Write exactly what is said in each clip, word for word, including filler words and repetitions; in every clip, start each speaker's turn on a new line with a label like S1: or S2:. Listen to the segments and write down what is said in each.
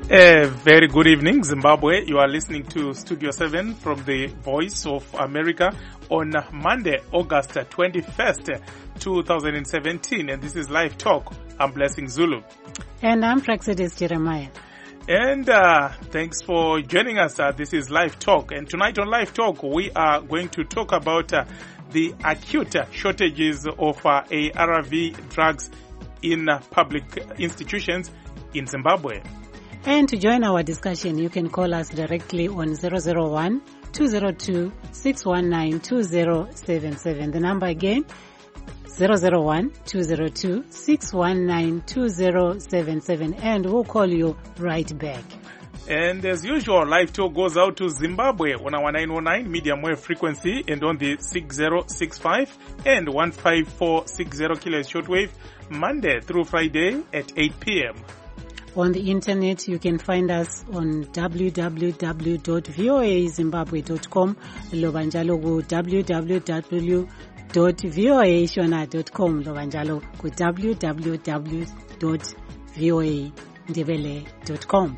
S1: A very good evening, Zimbabwe. You are listening to Studio seven from the Voice of America on Monday, August twenty-first, twenty seventeen. And this is Live Talk. I'm Blessing Zulu.
S2: And I'm Praxidis Jeremiah.
S1: And uh, thanks for joining us. Uh, this is Live Talk. And tonight on Live Talk, we are going to talk about uh, the acute shortages of uh, A R V drugs in uh, public institutions in Zimbabwe.
S2: And to join our discussion, you can call us directly on zero zero one, two zero two, six one nine, two zero seven seven. The number again, zero zero one, two zero two, six one nine, two zero seven seven. And we'll call you right back.
S1: And as usual, Live Talk goes out to Zimbabwe on our nine oh nine medium wave frequency and on the six zero six five and one five four six zero kilohertz shortwave, Monday through Friday at eight p.m.
S2: On the internet, you can find us on w w w dot voa zimbabwe dot com, lobanjalo ku w w w dot voa shona dot com, lobanjalo ku w w w dot voa ndebele dot com.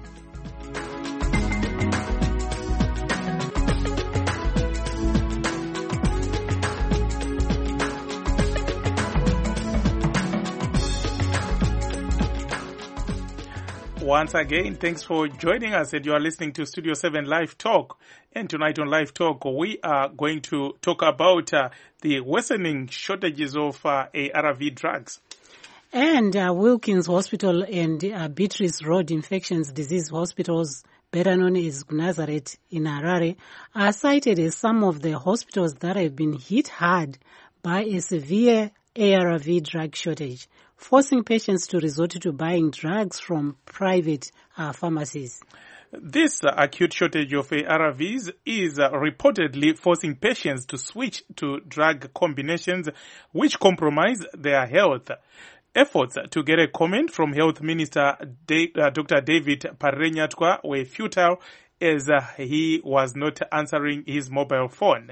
S1: Once again, thanks for joining us, and you are listening to Studio seven Live Talk. And tonight on Live Talk, we are going to talk about uh, the worsening shortages of uh, A R V drugs.
S2: And uh, Wilkins Hospital and uh, Beatrice Road Infectious Disease Hospitals, better known as Nazareth in Harare, are cited as some of the hospitals that have been hit hard by a severe A R V drug shortage, forcing patients to resort to buying drugs from private uh, pharmacies.
S1: This uh, acute shortage of A R Vs is uh, reportedly forcing patients to switch to drug combinations which compromise their health. Efforts to get a comment from Health Minister Da- uh, Doctor David Parenyatwa were futile as uh, he was not answering his mobile phone.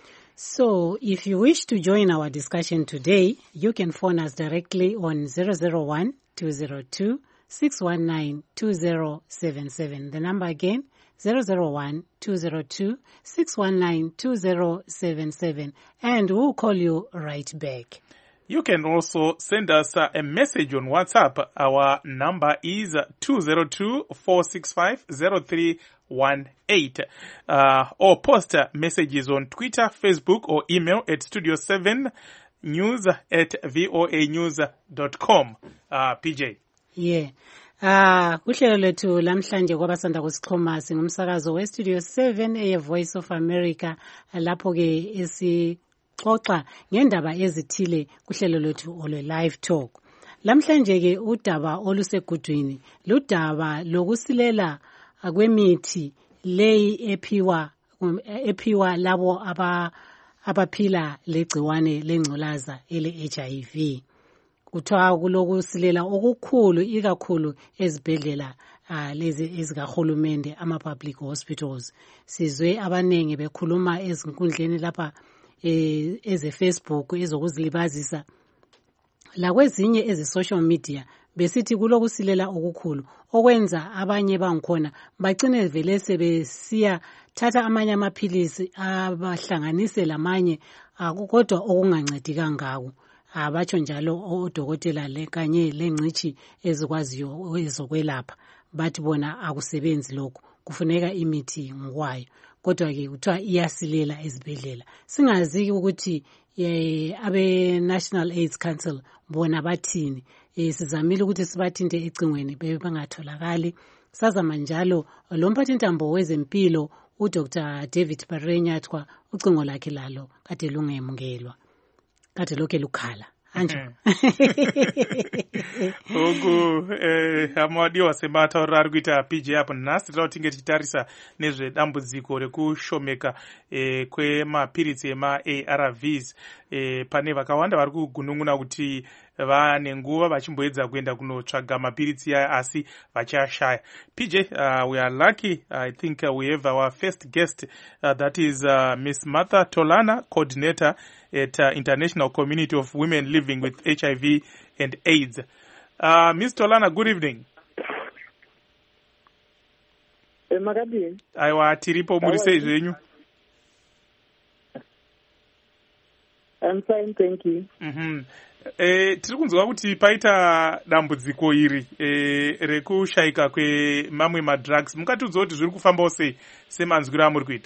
S2: So, if you wish to join our discussion today, you can phone us directly on zero zero one, two zero two, six one nine, two zero seven seven. The number again, zero zero one, two zero two, six one nine, two zero seven seven. And we'll call you right back.
S1: You can also send us uh, a message on WhatsApp. Our number is two zero two, four six five, zero three one eight. Uh, or post uh, messages on Twitter, Facebook, or email at studio seven news at voa news dot com. Uh, P J.
S2: Yeah. Ah, kuhlelo lethu lamhlanje kwabasanda kusixhoma singumsakazo we Studio seven e Voice of America, lapho ke esi xoxa ngendaba ezithile kuhlelo lwethu olwe Live Talk. Lamhlanje ke udaba olusegudwini ludaba lokusilela kwemithi leyi ephiwa ephiwa labo aba abaphila legciwane lengculaza ele H I V. Kuthiwa kulokusilela okukhulu ikakhulu ezibhedlela uh, lezi ezikahulumende ama public hospitals. Sizwe abanengi bekhuluma ezinkundleni lapha eh, eze Facebook ezokuzilibazisa la kwezinye eze social media besithi kulokusilela okukhulu okwenza abanye bangikhona bagcine vele sebesiya thatha amanye amaphilisi abahlanganise lamanye kodwa okungancedi kangako. Abatsho njalo odokotela le kanye lengcithi ezikwaziyo ezokwelapha bathi bona akusebenzi lokho, kufuneka imithi ngokwayo. Kodwa ke kuthiwa iyasilela ezibhedlela. Singazi ukuthi eh, abe National AIDS Council bona bathini. Eh, sizamile ukuthi sibathinte ecingweni bebe bangatholakali. Sazama njalo lo mphathintambo wezempilo uDr David Parenyatwa ucingo lakhe lalo kade lungemukelwa. Kade lokho lukhala. Anjo.
S1: Ogu eh amadi wasemata orari kuita P J hapo nasi tautinge tichitarisa nezve dambudziko rekushomeka eh kwemapiritsi ema A R Vs eh pane vakawanda vari kugunun'una kuti vane nguva vachimboedza kuenda kunotsvaga mapiritsi aya asi vachashaya. P J, uh, we are lucky. I think uh, we have our first guest, uh, that is uh, Miss Martha Tolana, coordinator at uh, International Community of Women Living with H I V and AIDS. Uh, Miss Tolana, good evening.
S3: Makadini?
S1: Aiwa, tiripo muri sei zvenyu?
S3: I'm fine, thank you.
S1: Mhm. Eh, tiri kunzwa kuti paita dambudziko iri eh, rekushayika kwemamwe madrugs. Mungatiudza kuti zviri kufambawo sei semanzwiro amuri kuita?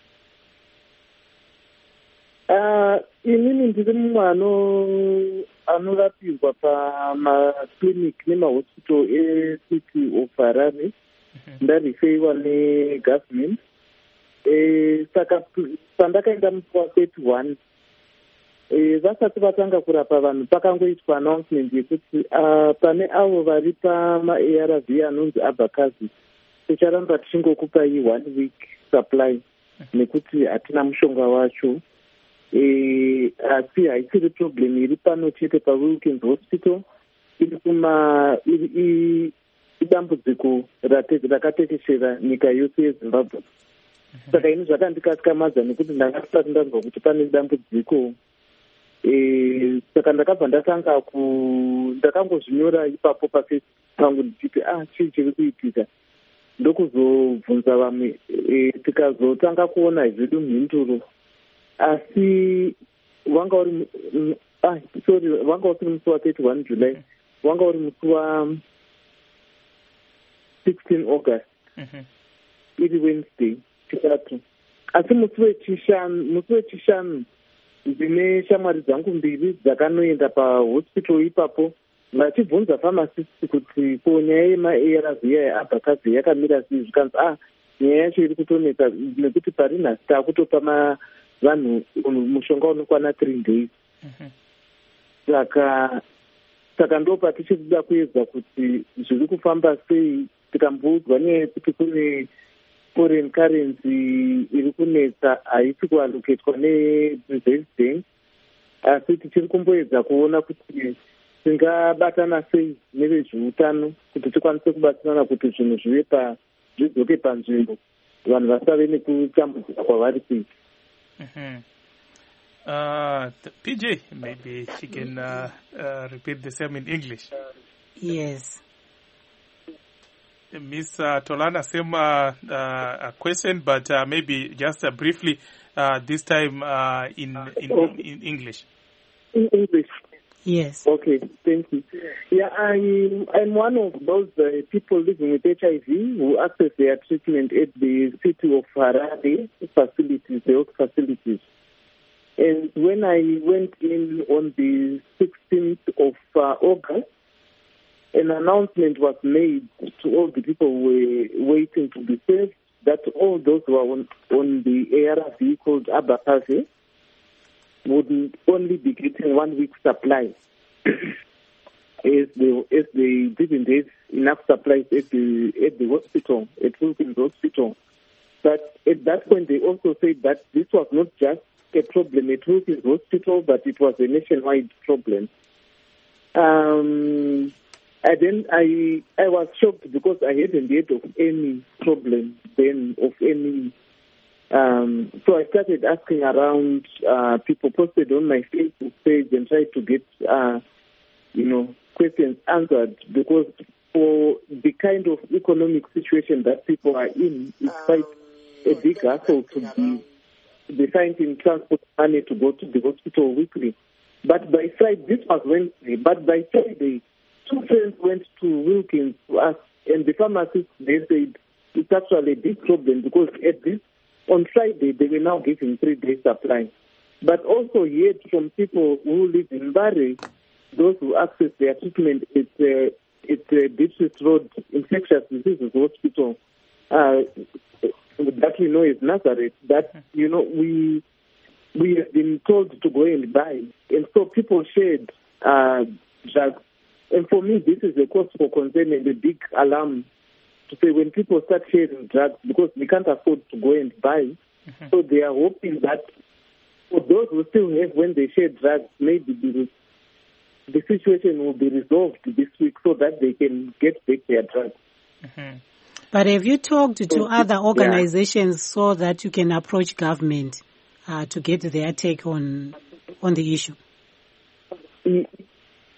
S3: Uh, inini ndiri mumwe ano anorapirwa pamaclinic nemahospital ecity of Harare. Ndarifeiwa negovernment. Eh, saka pandakaenda musi wa thirty-one vasati vatanga kurapa vanhu pakangoitwa announcement yekuti uh, pane avo vari pama-A R V anonzi abakazi ticharamba tichingokupai one week supply nekuti hatina mushonga wacho. E, asi haisiri problem iri pano chete paWilkins Hospital, iri kuma idambudziko rakatekeshera nyika yose yeZimbabwe. Saka ini zvakandikatyamadza nekuti ndakasati ndanzwa kuti pane dambudziko. E, saka ndakabva ndatanga ku ndakangozvinyora ipapo pafacebook pangu ndichiti ah chii chiri kuitika, ndokuzobvunza vamwe. E, tikazotanga kuona zvedu mhinduro, asi wanga uri ah sorry wanga uri musi wa thirty-one July, wanga uri musi wa sixteen August, iri Wednesday chitatu. Asi musi wechishanu musi wechishanu ndine shamwari dzangu mbiri dzakanoenda pahospital ipapo vachibvunza pharmacist kuti ko nyaya yema-A R V yaabhakazi yakamira sei, zvikanzi ah nyaya yacho iri kutonetsa nekuti pari nhasi taakutopa vanhu mushonga unokwana three days. Saka saka ndopa tichikuda kuedza kuti zviri kufamba sei, tikamboudzwa nyaya yekuti kune foreign currency iri kunetsa haisi kuallocatwa nereserve bank, asi tichiri kumboedza kuona kuti tingabatana sei nevezveutano kuti tikwanise kubatsirana kuti zvinhu zvive pa zvidzoke panzvimbo, vanhu vasave nekutambudzika kwavari kuita.
S1: Uh, P J, maybe she can uh, uh, repeat the same in English.
S2: Yes.
S1: Miss uh, Tolana, same uh, uh, a question, but uh, maybe just uh, briefly, uh, this time uh, in, in, in English.
S3: In English?
S2: Yes.
S3: Okay, thank you. Yeah, I'm, I'm one of those uh, people living with H I V who access their treatment at the city of Harare facilities, the health facilities. And when I went in on the sixteenth of uh, August, an announcement was made to all the people who were waiting to be served that all those who are on, on the A R V called Abakazi would only be getting one week supply as they, as they didn't have enough supplies at the, at the hospital, at Wilkins Hospital. But at that point, they also said that this was not just a problem at Wilkins Hospital, but it was a nationwide problem. Um, and then I I was shocked because I hadn't heard of any problem then, of any. Um, so I started asking around, uh, people posted on my Facebook page and tried to get, uh, you know, questions answered, because for the kind of economic situation that people are in, it's quite a big hassle to be, be finding transport money to go to the hospital weekly. But by Friday, this was Wednesday, but by Friday, two friends went to Wilkins to ask, and the pharmacist, they said it's actually a big problem because at this on Friday, they were now giving three days supply. But also heard from people who live in Bari, those who access their treatment at uh, the Beatrice Road Infectious Diseases Hospital, uh, that we know is Nazareth, that, you know, we we have been told to go and buy. And so people shared uh, drugs. And for me, this is a cause for concern and a big alarm to say when people start sharing drugs, because we can't afford to go and buy. Mm-hmm. So they are hoping that for those who still have, when they share drugs, maybe the, the situation will be resolved this week so that they can get back their drugs.
S2: Mm-hmm. But have you talked to so, other organizations yeah. so that you can approach government uh, to get their take on on the issue?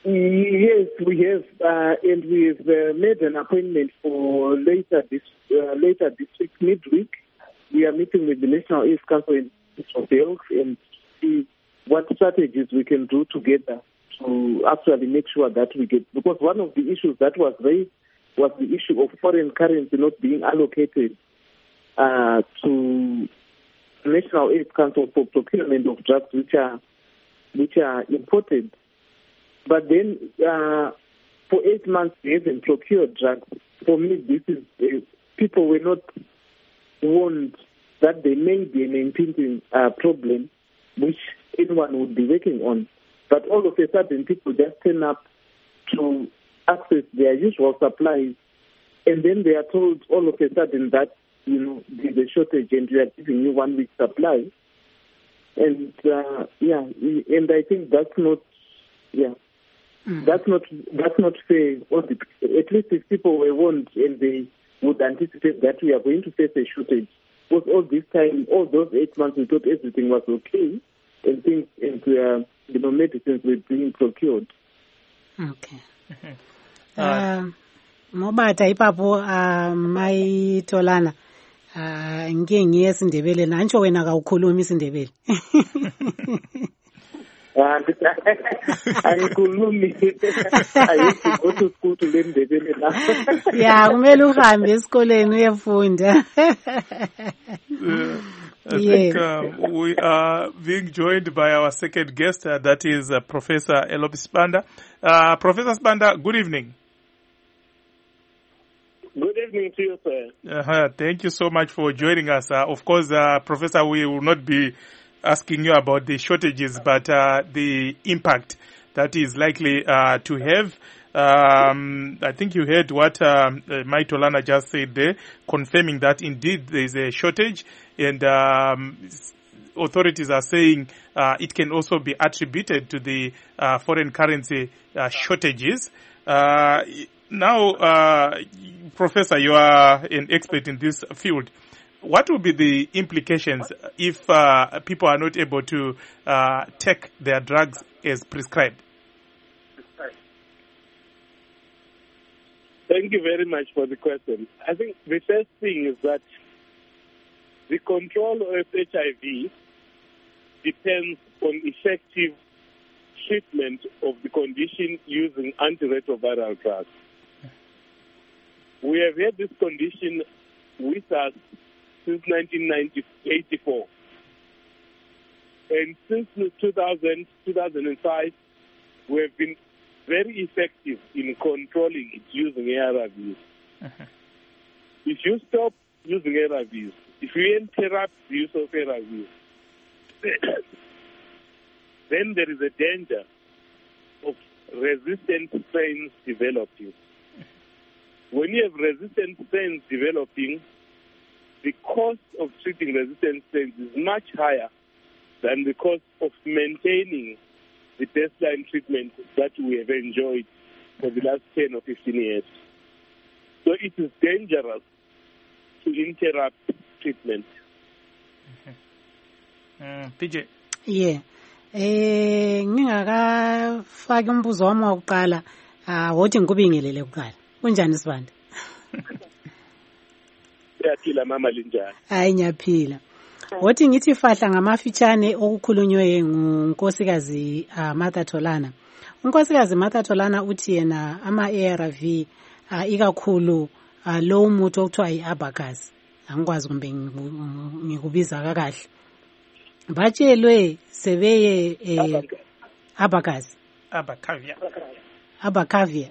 S3: Yes, we have, uh, and we have uh, made an appointment for later this uh, later this week, midweek. We are meeting with the National AIDS Council and of Health and see what strategies we can do together to actually make sure that we get, because one of the issues that was raised was the issue of foreign currency not being allocated uh, to National AIDS Council for procurement of drugs which are which are imported. But then, uh, for eight months, they haven't procured drugs. For me, this is uh, people were not warned that there may be an impending uh, problem, which anyone would be working on. But all of a sudden, people just turn up to access their usual supplies, and then they are told all of a sudden that, you know, there's a shortage and we are giving you one week supply. And uh, yeah, and I think that's not, yeah. Mm. That's not that's not fair. At least if people were warned and they would anticipate that we are going to face a shortage. Because all this time, all those eight months, we thought everything was okay, and things and uh, you know medicines were being procured.
S2: Okay. uh, Mobata ipapo mai tolana ngeke ngiye esindebele nantsho wena kawukhulumi isindebele.
S3: Angikhulumi. I go to school to learn Ndebele now.
S2: Yeah, kumele uhambe esikoleni uyefunda.
S1: I think uh, we are being joined by our second guest, uh, that is uh, Professor Elope Sibanda. Uh, Professor Sibanda, good evening.
S4: Good evening to you, sir.
S1: Uh-huh. Thank you so much for joining us. Uh, of course, uh, Professor, we will not be asking you about the shortages, but uh, the impact that is likely uh, to have. Um, I think you heard what um, uh, Mai Tolana just said there, confirming that indeed there is a shortage, and um, authorities are saying uh, it can also be attributed to the uh, foreign currency uh, shortages. Uh, now, uh, Professor, you are an expert in this field. What will be the implications if uh, people are not able to uh, take their drugs as prescribed?
S4: Thank you very much for the question. I think the first thing is that the control of H I V depends on effective treatment of the condition using antiretroviral drugs. We have had this condition with us since nineteen eighty-four. And since two thousand, two thousand five, we have been very effective in controlling it using A R Vs. Uh-huh. If you stop using A R Vs, if you interrupt the use of A R Vs, then there is a danger of resistant strains developing. When you have resistant strains developing, the cost of treating resistant strains is much higher than the cost of maintaining the baseline treatment that we have enjoyed for the last ten or fifteen years. So it is dangerous to interrupt treatment.
S1: Mm-hmm. uh, P J.
S2: Yeah. Eh ngingakafaki umbuzo wami wokuqala ah wothi ngikubingelele kuqala. Kunjani Sibanda?
S4: Siyaphila mama linjani?
S2: Hayi ngiyaphila. Wothi ngithi fahla ngamafitshane okukhulunywe ngunkosikazi uh, Martha Tolana. Unkosikazi Martha Tolana uthi yena ama A R V uh, ikakhulu uh, lo muthi okuthiwa iAbacus. Angikwazi kumbe ngikubiza kakahle. Batshelwe sebeye eh, Abacus.
S1: Abacavia.
S2: Abacavia.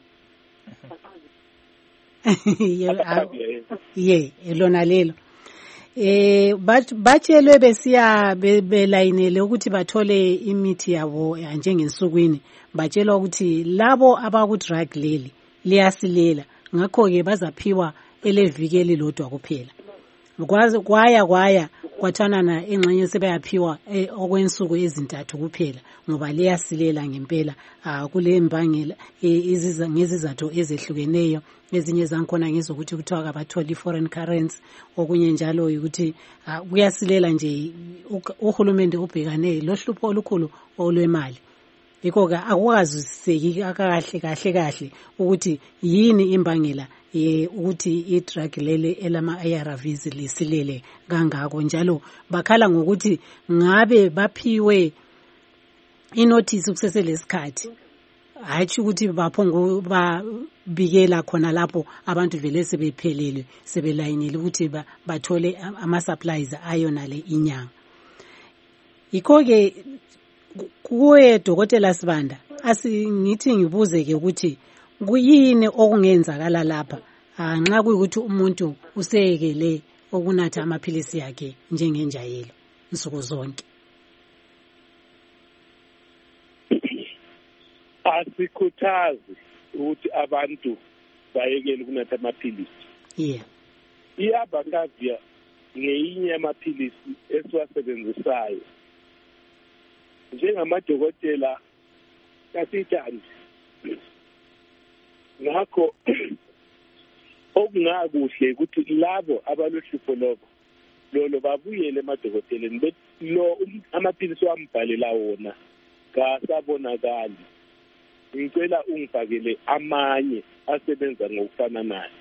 S2: Ye, elona lelo. Eh batshelwe besiya belayinele ukuthi bathole imithi yabo njengensukwini, batshelwa ukuthi labo abaku drug leli liyasilela, ngakho ke bazaphiwa elevikeli lodwa kuphela. Kwazi kwaya kwaya kwathanana engxenye sebeyaphiwa okwensuku ezintathu kuphela ngoba liyasilela ngempela kule mbangela iziza ngezizathu ezehlukeneyo. Ezinye zankhona ngezokuthi kuthiwa kabatholi foreign currency, okunye njalo ukuthi kuyasilela nje uhulumende ubhekane lohlupho olukhulu olwemali. yikho ke akwaziseki kahle kahle kahle ukuthi yini imbangela ye ukuthi i-drug lele elama A R Vs lisilele kangako, njalo bakhala ngokuthi ngabe baphiwe inotice kuseselesikhathi, hayi ukuthi baphongo babikela khona lapho abantu vele sebephelele sebelayinile ukuthi bathole ama supplies ayona le inyanga. Yikho ke kuye Dokotela Sibanda asingithi ngibuze ke ukuthi kuyini okungenzakala lapha nxa kuyikuthi umuntu useyekele okunatha amaphilisi yakhe njengenjayelo insuku zonke.
S4: Asikhuthazi ukuthi abantu bayekele ukunatha amaphilisi.
S2: Yeah.
S4: I-Abacavia ngeyinye yamaphilisi esiwasebenzisayo njengamadokotela kasithandi. Ngakho okungakuhle ukuthi labo abalohlupho lobo lolo babuyele emadokoteleni bethi lo amaphilisi wambhalela wona kasabonakali, ngicela ungifakele amanye asebenza ngokufananayo.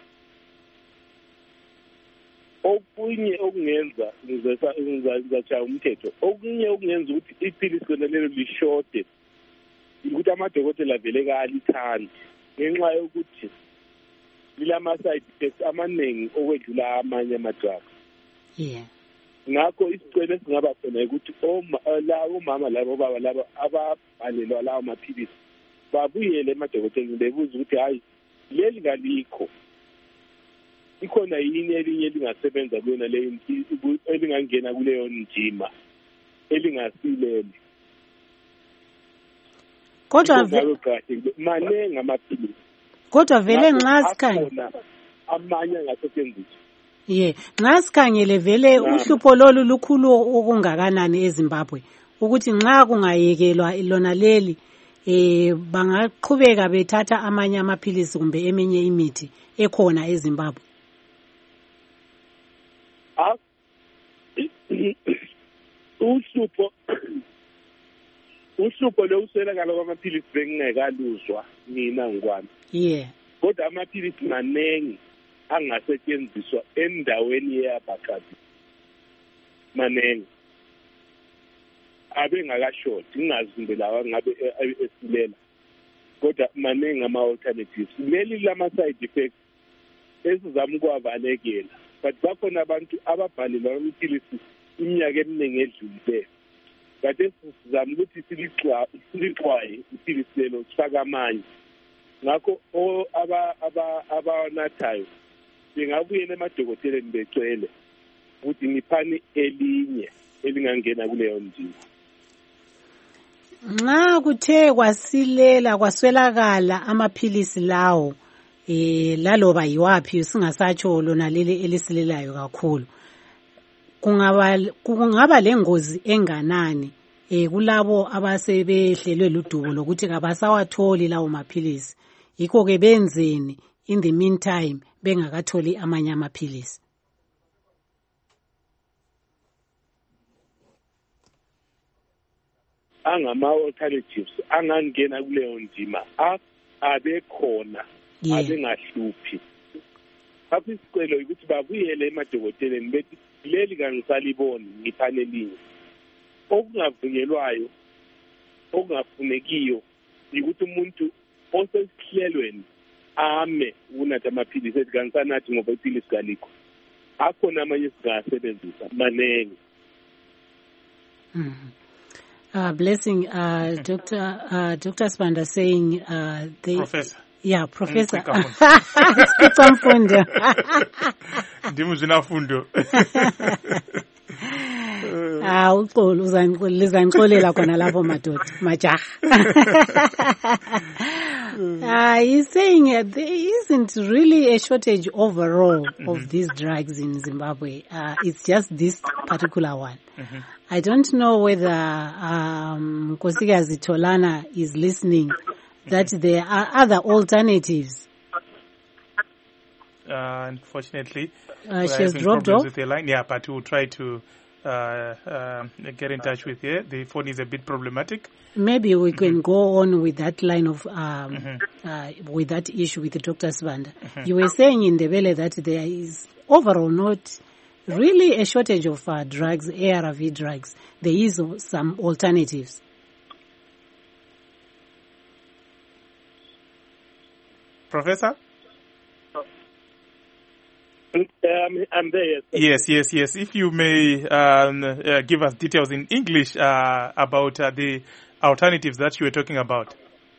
S4: Okunye okungenza ngizachaya umthetho, okunye okungenza ukuthi iphilisi lelo lishode ukuthi amadokotela vele kalithandi ngenxa yokuthi lilama side effects amaningi okwedlula amanye ama-drugs.
S2: Yeah.
S4: Ngakho isicelo esingaba khona ukuthi lawo mama labo baba labo ababhalelwa lawo maphilisi babuyele emadokoteleni bebuza ukuthi hayi leli ngalikho, ikhona yini elinye elingasebenza kulona leyo elingangena kuleyo njima elingasilele.
S2: Kodwa
S4: manengi amaphilisi,
S2: kodwa vele nxa sikhangele
S4: amanye angasetshenziswa.
S2: Ye, nxa sikhangele vele uhlupho lolu lukhulu okungakanani eZimbabwe ukuthi nxa kungayekelwa lona leli eh bangaqhubeka bethatha amanye amaphilisi kumbe eminye imithi ekhona eZimbabwe.
S4: Ah, uhlupho uhlupho lokuswelakala kwamaphilisi bengingekaluzwa mina ngokwami.
S2: Yeah.
S4: Kodwa amaphilisi manengi angasetshenziswa endaweni ye-Abacavia manengi abe ngakashoti, ngingazi lawa ngabe esilela, kodwa manengi ama-alternatives. Leli lama-side effects esizama ukwabalekela, but bakhona abantu ababhalelwa amaphilisi iminyaka eminingi edlulileyo, kade sizama ukuthi silixwaye iphilisi lelo sifake amanye. Ngakho abanathayo bengabuyela emadokoteleni becele ukuthi niphani elinye elingangena kuleyo ndima.
S2: Nxa kuthe kwasilela kwaswelakala amaphilisi lawo eh laloba yiwapi singasatsho lona leli elisilelayo kakhulu, kungaba kungaba lengozi enganani eh kulabo abasebehlelwe ludubo lokuthi kabasawatholi lawo maphilisi, yikho ke benzeni in the meantime bengakatholi amanye amaphilisi.
S4: Angama-alternatives angangena kuleyo ndima abekhona, abengahluphi. Apho isicelo ukuthi babuyele emadokoteleni bethi leli kangisaliboni ngiphane elinye. Okungavunyelwayo okungafunekiyo ukuthi umuntu osesihlelweni ame ukunatha amaphilisi ethi kangisanathi ngoba iphilisi kalikho. Akhona amanye singasebenzisa manengi.
S2: Mm-hmm. Uh, blessing, uh, Doctor uh, Doctor Sibanda saying uh, they.
S1: Professor.
S2: Yeah, Professor. Sikamfundo.
S1: Ndimu zinafundo.
S2: Ah, uxolo uzanixolela khona lapho madoda majaha. Uh, he's saying uh, there isn't really a shortage overall mm-hmm. of these drugs in Zimbabwe. Uh, it's just this particular one. Mm-hmm. I don't know whether um, Nkosikazi Tolana is listening, that mm-hmm. there are other alternatives.
S1: Uh, unfortunately,
S2: uh, she has dropped off.
S1: With the line. Yeah, but we'll try to uh, uh, get in touch with here. The phone is a bit problematic.
S2: Maybe we can mm-hmm. go on with that line of, um,
S1: mm-hmm.
S2: uh, with that issue with Doctor Sibanda.
S1: Mm-hmm.
S2: You were saying in Ndebele that there is overall not really a shortage of uh, drugs, A R V drugs. There is some alternatives.
S1: Professor?
S4: Um, I'm there, yes.
S1: Yes, yes, yes. If you may um, uh, give us details in English uh, about uh, the alternatives that you were talking about.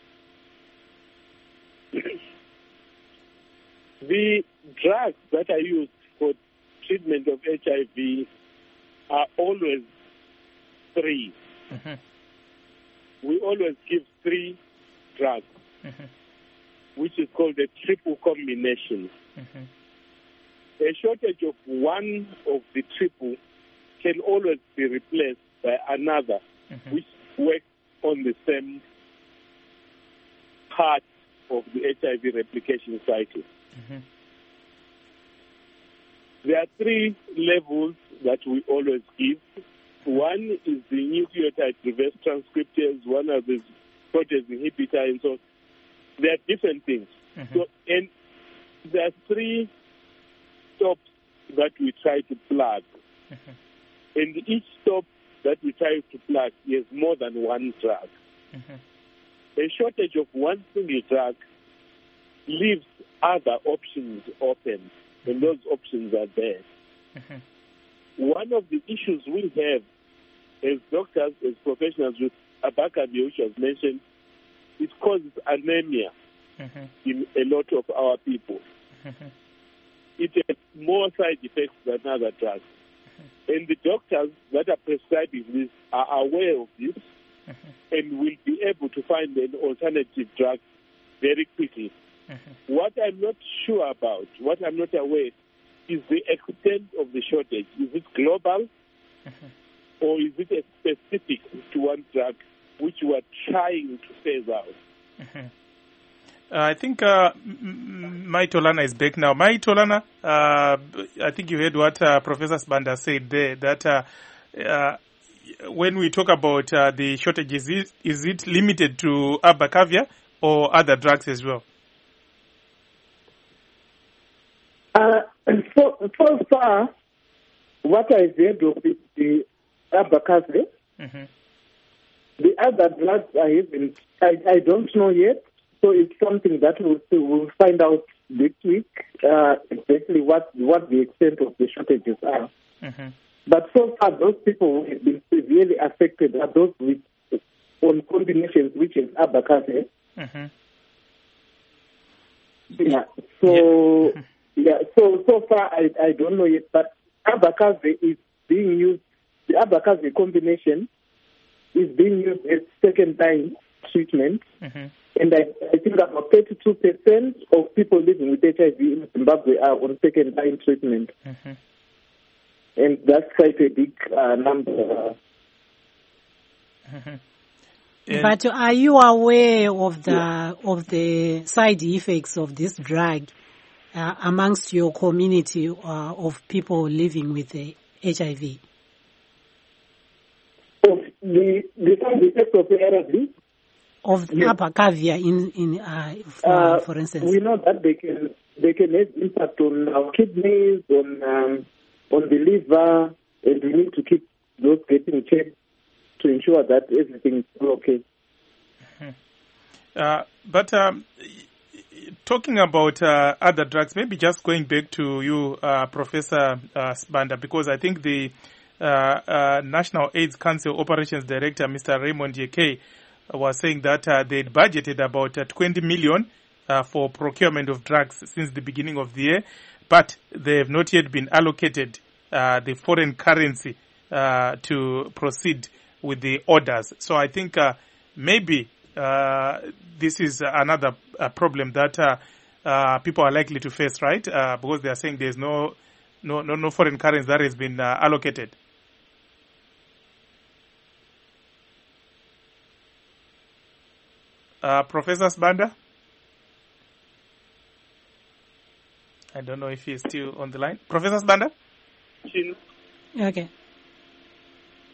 S4: The drugs that are used for treatment of H I V are always three. Mm-hmm. We always give three drugs, mm-hmm. which is called a triple combination. Mm-hmm. A shortage of one of the triple can always be replaced by another, mm-hmm. which works on the same part of the H I V replication cycle. Mm-hmm. There are three levels that we always give. One is the nucleotide reverse transcriptase, one are the protease inhibitor, and so there are different things. Mm-hmm. So, and there are three stops that we try to plug. Mm-hmm. And each stop that we try to plug is more than one drug. Mm-hmm. A shortage of one single drug leaves other options open, and those options are there. Mm-hmm. One of the issues we have as doctors, as professionals with Abacavir, which was mentioned, it causes anemia mm-hmm. in a lot of our people. Mm-hmm. It has more side effects than other drugs. Mm-hmm. And the doctors that are prescribing this are aware of this mm-hmm. and will be able to find an alternative drug very quickly. Mm-hmm. What I'm not sure about, what I'm not aware, is the extent of the shortage. Is it global mm-hmm. or is it specific to one drug which we are trying to phase out?
S1: Mm-hmm. Uh, I think uh, Mai Tolana is back now. Mai Tolana, uh, I think you heard what uh, Professor Sibanda said there, that uh, uh, when we talk about uh, the shortage, is it, is it limited to Abacavir or other drugs as well?
S3: Uh, so, so far, what I've heard of is the Abacavir. Mm-hmm. The other drugs I haven't, I, I don't know yet. So it's something that we'll, we'll find out this week, uh, exactly what, what the extent of the shortages are. Mm-hmm. But so far, those people who have been severely affected are those with on combinations, which is Abacavir. Mm-hmm. Yeah. So, yeah. yeah. So so far, I, I don't know yet. But Abacavir is being used. The Abacavir combination is being used as second line treatment. Mm-hmm. And I, I think about thirty-two percent of people living with H I V in Zimbabwe are on second-line treatment. Mm-hmm. And that's quite a big uh, number.
S2: Mm-hmm. But are you aware of the yeah. of the side effects of this drug uh, amongst your community uh, of people living with the H I V?
S3: Of the, the side effects of the A R V?
S2: Of yes. Abacavir, in in uh, for, uh, for instance,
S3: we know that they can they can have impact on our kidneys, on um, on the liver, and we need to keep those getting checked to ensure that everything is okay.
S1: Mm-hmm. Uh, but um, talking about uh, other drugs, maybe just going back to you, uh, Professor uh, Sibanda, because I think the uh, uh, National AIDS Council Operations Director, Mister Raymond Yekay, was saying that uh, they'd budgeted about uh, twenty million uh, for procurement of drugs since the beginning of the year, but they have not yet been allocated uh, the foreign currency uh, to proceed with the orders. So I think uh, maybe uh, this is another uh, problem that uh, uh, people are likely to face, right? Uh, because they are saying there's no no no, no foreign currency that has been uh, allocated. Uh, Professor Sibanda? I don't know if he's still on the line. Professor Sibanda?
S2: Okay.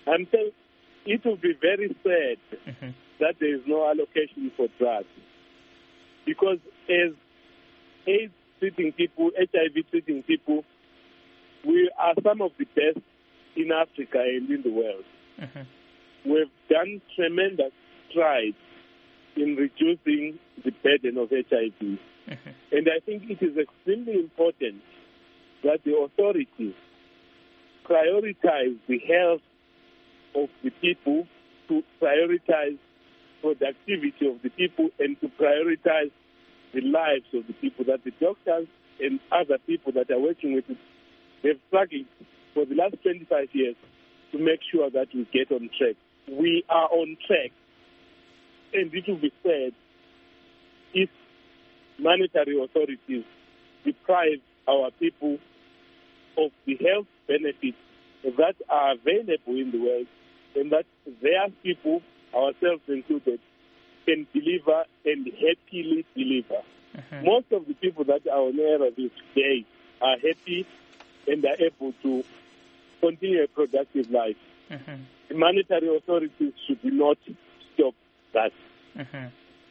S4: I'm saying it will be very sad
S1: Mm-hmm.
S4: that there is no allocation for drugs. Because as AIDS treating people, H I V treating people, we are some of the best in Africa and in the world.
S1: Mm-hmm.
S4: We've done tremendous strides in reducing the burden of H I V.
S1: Mm-hmm.
S4: And I think it is extremely important that the authorities prioritize the health of the people, to prioritize productivity of the people, and to prioritize the lives of the people, that the doctors and other people that are working with it, they've struggled for the last twenty-five years to make sure that we get on track. We are on track, and it will be said if monetary authorities deprive our people of the health benefits that are available in the world, and that their people, ourselves included, can deliver and happily deliver.
S1: Mm-hmm.
S4: Most of the people that are on A R Vs today are happy and are able to continue a productive life.
S1: Mm-hmm.
S4: The monetary authorities should not stop that.
S1: Mm-hmm.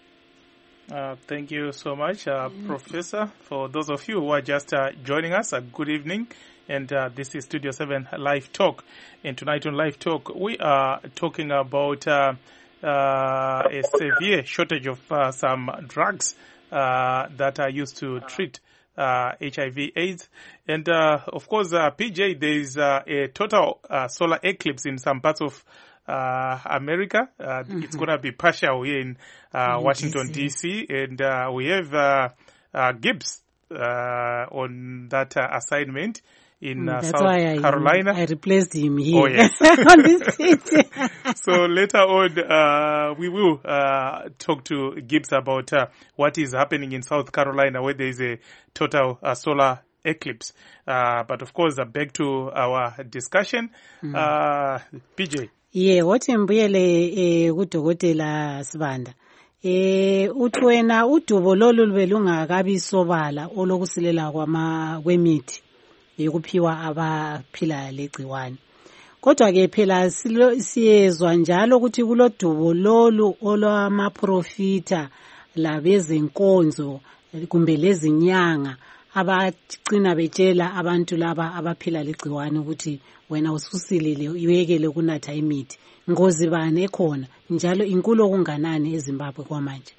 S1: Uh, thank you so much, uh, Professor. For those of you who are just uh, joining us, uh, good evening. And uh, this is Studio seven Live Talk. And tonight on Live Talk, we are talking about uh, uh, a severe shortage of uh, some drugs uh, that are used to treat uh, H I V AIDS. And uh, of course, uh, P J, there is uh, a total uh, solar eclipse in some parts of uh, America. Uh, mm-hmm. It's going to be partial here in uh, Washington, D C. And uh, we have uh, uh, Gibbs uh, on that uh, assignment in uh,
S2: That's
S1: South
S2: why I,
S1: Carolina.
S2: I replaced him here.
S1: Oh, yes.
S2: On this seat.
S1: So later on, uh, we will uh, talk to Gibbs about uh, what is happening in South Carolina, where there is a total uh, solar eclipse. Uh, but of course, uh, back to our discussion. Mm. Uh, P J.
S2: Yeah, what mbuyele eh kudokotela Sibanda. Eh uthi wena udubo lolu lubelungakabi sobala olokusilela kwama kwemithi yokuphiwa abaphila legciwane. Kodwa ke phela siyezwa njalo ukuthi kulodubo lolu olwama profita labezenkonzo kumbe lezinyanga abagcina betshela abantu laba abaphila legciwane ukuthi wena ususilile uyekele kunatha imithi. Ngozi bani ekhona njalo inkulu okunganani eZimbabwe kwamanje?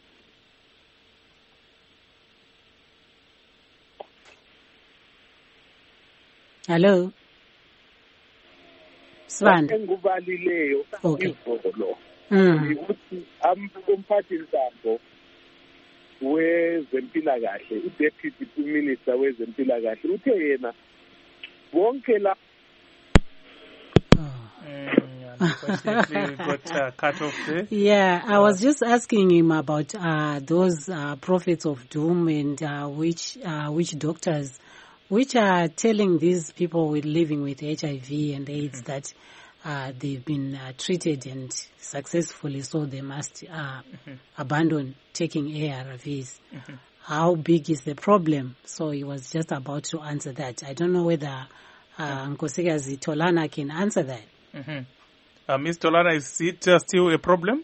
S2: Hello. Sibanda.
S4: Engubalileyo izolo.
S2: Mm.
S4: Ukuthi umphathi ntambo wezempilakahle, uDeputy Minister wezempilakahle uthe yena wonke la
S1: Unfortunately, got uh, cut off there.
S2: Yeah, I was just asking him about uh, those uh, prophets of doom and uh, which uh, which doctors which are telling these people with living with H I V and AIDS mm-hmm. that uh, they've been uh, treated and successfully, so they must uh, mm-hmm. abandon taking A R Vs. Mm-hmm. How big is the problem? So he was just about to answer that. I don't know whether uh, Nkosikazi Tolana can answer that.
S1: Mm-hmm. Uh, Miz Tolana, is it uh, still a problem?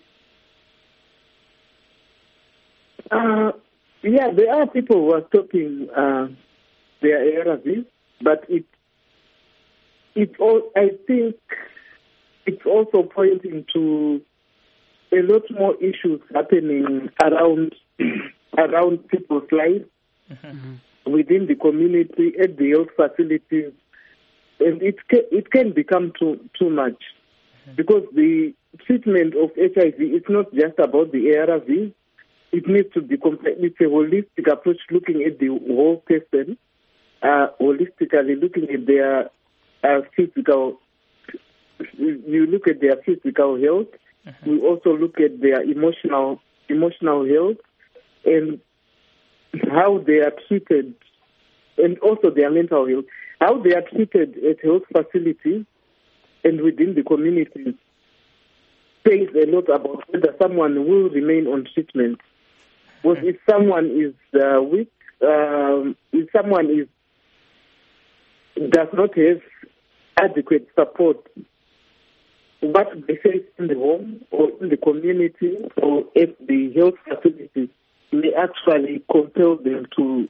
S3: Uh, yeah, there are people who are stopping uh, their A R Vs, but it it all I think it's also pointing to a lot more issues happening around around people's lives mm-hmm. within the community, at the health facilities, and it can, it can become too too much mm-hmm. because the treatment of H I V is not just about the A R V. It needs to be complete. It's a holistic approach, looking at the whole person, uh, holistically looking at their uh, physical. You look at their physical health. Mm-hmm. We also look at their emotional emotional health and how they are treated, and also their mental health. How they are treated at health facilities and within the communities says a lot about whether someone will remain on treatment. Because if someone is uh, weak, um, if someone is does not have adequate support what they face in the home or in the community or at the health facility may actually compel them to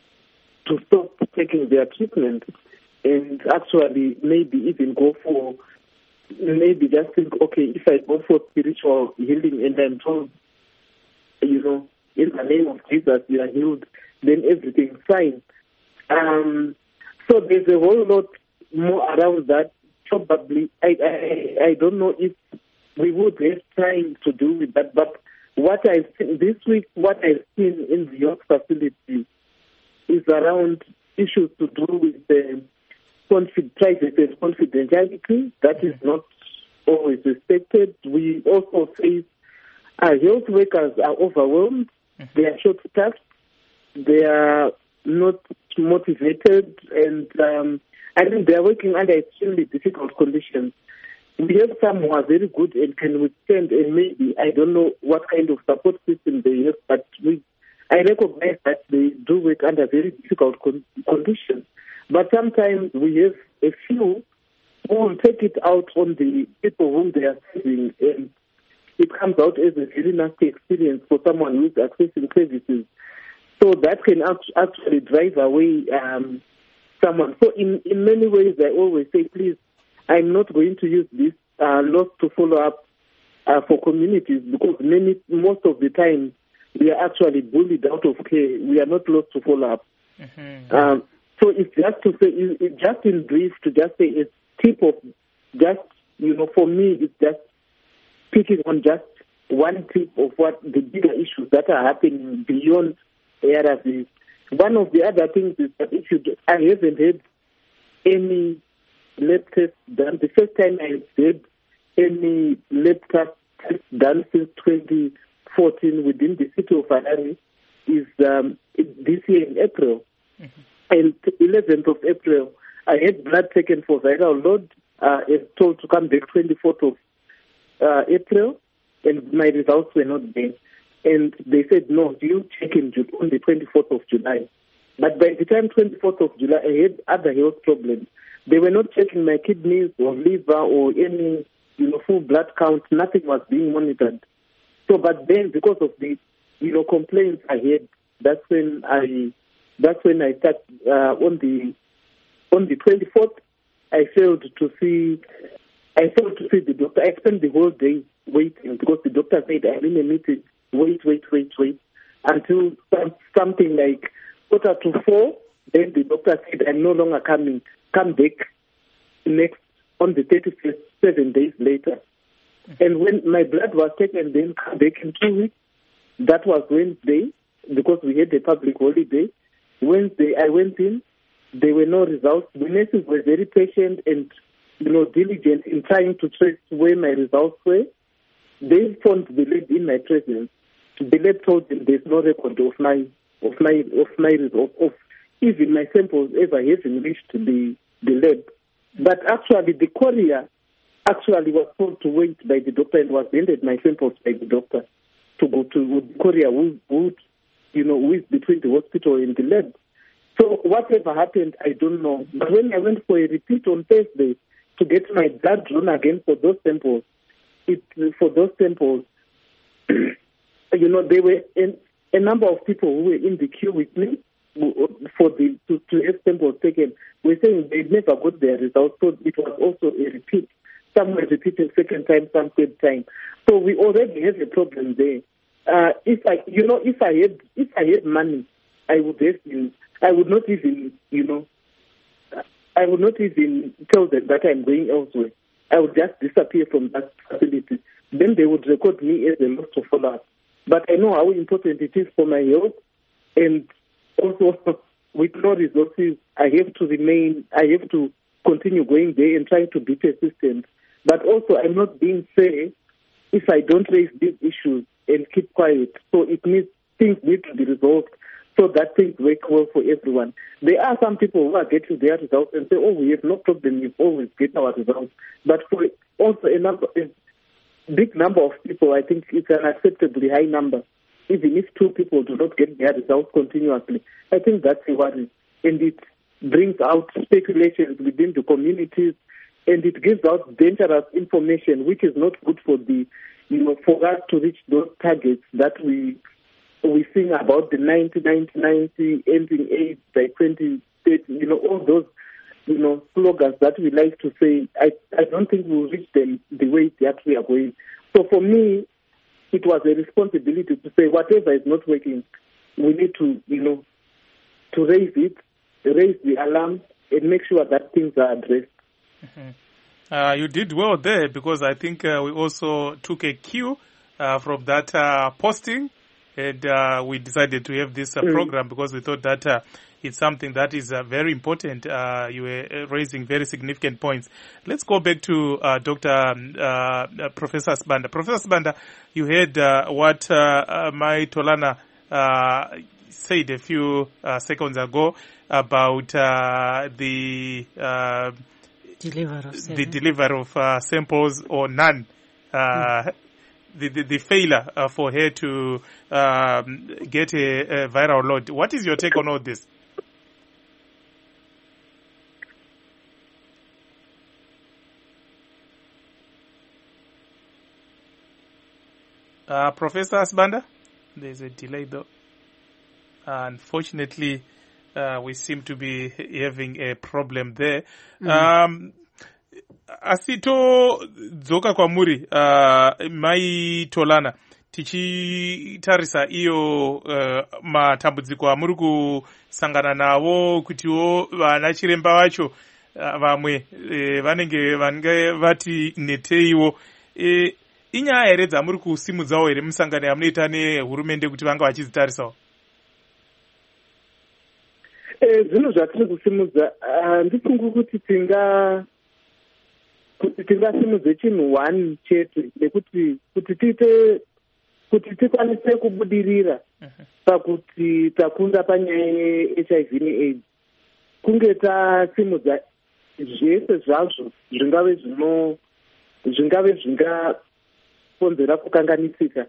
S3: to stop taking their treatment and actually maybe even go for, maybe just think, okay, if I go for spiritual healing and I'm told, you know, in the name of Jesus, you are healed, then everything's fine. Um, so there's a whole lot more around that. Probably, I, I I don't know if we would have time to do with that, but what I've seen this week, what I've seen in the York facility is around issues to do with the confid- private and confidentiality. That is not always respected. We also face our health workers are overwhelmed. Mm-hmm. They are short-staffed. They are not motivated, and um, I think they are working under extremely difficult conditions. We have some who are very good and can withstand, and maybe, I don't know what kind of support system they have, but we, I recognize that they do work under very difficult con- conditions. But sometimes we have a few who will take it out on the people whom they are serving, and it comes out as a very nasty experience for someone who is accessing services. So that can actually drive away um, someone. So in, in many ways, I always say, please, I'm not going to use this uh, loss to follow up uh, for communities, because many, most of the time we are actually bullied out of care. We are not lost to follow up. Mm-hmm. Um, so it's just to say, it, just in brief, to just say a tip of just, you know, for me, it's just picking on just one tip of what the bigger issues that are happening beyond A R Vs. One of the other things is that if you, do, I haven't had any lab test done. The first time I did any lab test done since twenty fourteen within the city of Harare is um, this year in April. Mm-hmm. And eleventh of April, I had blood taken for viral load. Uh, I was told to come back twenty-fourth of uh, April, and my results were not there. And they said, no, you check in on the twenty-fourth of July. But by the time twenty-fourth of July, I had other health problems. They were not checking my kidneys or liver or any, you know, full blood count. Nothing was being monitored. So, but then because of the, you know, complaints I had, that's when I, that's when I started uh, on the, on the twenty-fourth. I failed to see, I failed to see the doctor. I spent the whole day waiting because the doctor said, I'm in a meeting. Wait, wait, wait, wait, until something like quarter to four. Then the doctor said, I'm no longer coming. Come back next on the thirty-first, seven days later. And when my blood was taken, then come back in two weeks. That was Wednesday, because we had a public holiday. Wednesday, I went in. There were no results. The nurses were very patient and, you know, diligent in trying to trace where my results were. They phoned the lab in my presence. The lab told them there's no record of my of my of my result of even my samples ever having reached the the lab. But actually, the courier actually was told to wait by the doctor and was handed my samples by the doctor to go to the courier who, who you know, who is between the hospital and the lab. So whatever happened, I don't know. But when I went for a repeat on Thursday to get my blood drawn again for those samples, it for those samples, you know, there were a, a number of people who were in the queue with me for the to, to have samples taken. We're saying they never got their results, so it was also a repeat. Some were repeating second time, some third time. So we already have a problem there. Uh, if I, you know, if I had if I had money, I would have been. I would not even, you know, I would not even tell them that I'm going elsewhere. I would just disappear from that facility. Then they would record me as a loss to follow up. But I know how important it is for my health, and also with no resources, I have to remain, I have to continue going there and trying to be persistent. But also, I'm not being fair if I don't raise these issues and keep quiet. So it means things need to be resolved so that things work well for everyone. There are some people who are getting their results and say, oh, we have no problem, we always get our results. But for also a number, a big number of people, I think it's an acceptably high number. Even if two people do not get their results continuously, I think that's a worry. And it brings out speculations within the communities. and it gives out dangerous information, which is not good for the, you know, for us to reach those targets that we we sing about, the ninety ninety ninety ending AIDS by twenty thirty, you know, all those, you know, slogans that we like to say. I, I don't think we'll reach them the way that we are going. So for me, it was a responsibility to say whatever is not working, we need to, you know, to raise it, raise the alarm, and make sure that things are addressed.
S1: Mm-hmm. Uh, you did well there, because I think uh, we also took a cue uh, from that uh, posting, and uh, we decided to have this uh, mm. program because we thought that uh, it's something that is uh, very important. Uh, you were raising very significant points. Let's go back to uh, Doctor Um, uh, uh, Professor Sibanda. Professor Sibanda, you heard uh, what uh, uh, Mai Tolana uh, said a few uh, seconds ago about uh, the uh,
S2: deliver of
S1: the delivery of uh, samples or none. Uh, mm. The, the, the failure uh, for her to um, get a, a viral load. What is your take on all this? Uh, Professor Sibanda? There's a delay though. Uh, unfortunately, uh, we seem to be having a problem there. Mm-hmm. Um, asito dzoka kwamuri uh, Mai Tolana tichitarisa iyo uh, matambudziko amuri kusangana nawo kutiwo vana chiremba vacho uh, vamwe uh, vanenge vange vati neteiwo uh, inyaya here dzamuri kusimudzawo here musangano yamunoita nehurumende kuti vanga vachizitarisawo?
S3: Zvinhu zvatiri kusimudza handifungi kuti tinga kuti tingasimudze chinhu one chete nekuti kuti tiite kuti tikwanise kubudirira pakuti takunda panyaya ye-H I V ne-AIDS, kunge tasimudza zvese zvazvo zvingave zvino zvingave zvingakonzera kukanganisika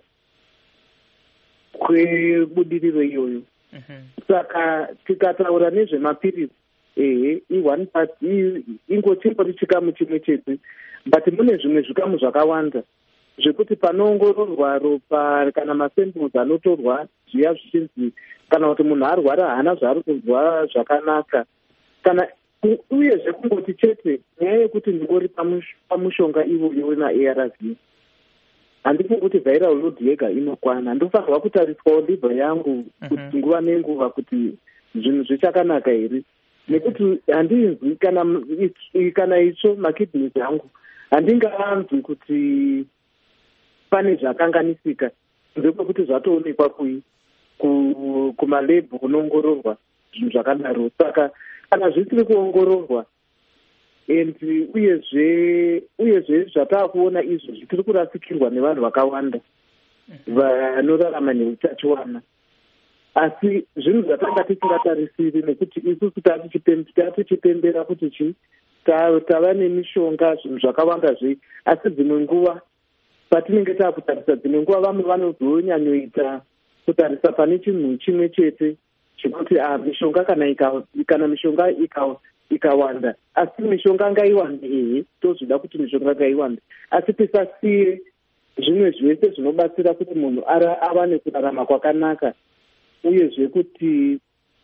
S3: kwebudiriro iyoyo. Saka tikataura nezvemapirisi, ehe, i-one part ingochingori chikamu chimwe chete, but mune zvimwe zvikamu zvakawanda zvekuti panoongororwa ropa kana masamples anotorwa zviya zvichinzi kana kuti munhu arwara haana zvaari kunzwa zvakanaka, kana uyezve kungoti chete nyaya yekuti ndingori pamushonga iwoyo wema-A R V, handifungi kuti viral load yega inokwana. Ndofanirwa kutariswawo liver yangu kuti nguva nenguva kuti zvinhu zvichakanaka here, nekuti handinzwi kana kana itsvo makidneys angu handingaanzwi kuti pane zvakanganisika kunze kwekuti zvatoonekwa kui kumalebhu kunoongororwa zvinhu zvakadaro. Saka kana zvisiri kuongororwa and uyezve uyezve zvataakuona izvozvi tiri kurasikirwa nevanhu vakawanda vanorarama neutachiwana, asi zvinhu zvatanga tisingatarisiri nekuti isusu tatichipembera kuti chi tava nemishonga zvinhu zvakawandazve, asi dzimwe nguva patinenge taakutarisa dzimwe nguva vamwe vanozonyanyoita kutarisa pane chinhu chimwe chete chekuti mishonga kana kana mishonga ikawanda, asi mishonga ngaiwande, ehe tozvida kuti mishonga ngaiwande, asi tisasiye zvimwe zvese zvinobatsira kuti munhu ava nekurarama kwakanaka uyezve kuti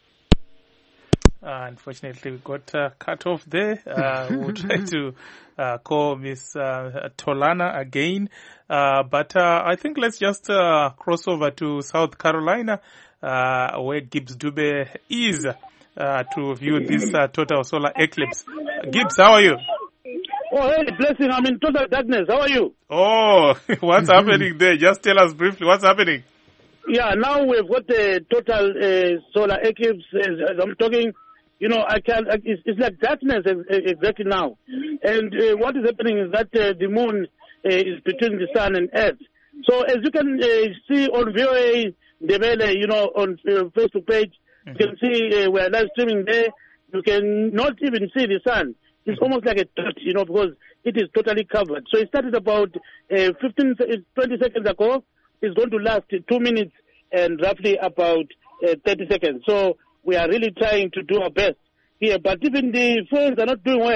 S1: Uh, unfortunately, we got uh, cut off there. Uh, we'll try to uh, call Miss uh, Tolana again. Uh, but uh, I think let's just uh, cross over to South Carolina, uh, where Gibbs Dube is uh, to view this uh, total solar eclipse. Uh, Gibbs, how are you?
S5: Oh, hey, blessing. I'm in total darkness. How are you?
S1: Oh, what's happening there? Just tell us briefly what's happening.
S5: Yeah, now we've got the total uh, solar eclipse. As, as I'm talking, you know, I can. It's, it's like darkness exactly now. And uh, what is happening is that uh, the moon uh, is between the sun and earth. So as you can uh, see on V O A Ndebele, you know, on uh, Facebook page, mm-hmm. you can see uh, we're live streaming there. You can not even see the sun. It's mm-hmm. almost like a dot, you know, because it is totally covered. So it started about uh, fifteen, twenty seconds ago. It's going to last two minutes and roughly about uh, thirty seconds. So we are really trying to do our best here. But even the phones are not doing well.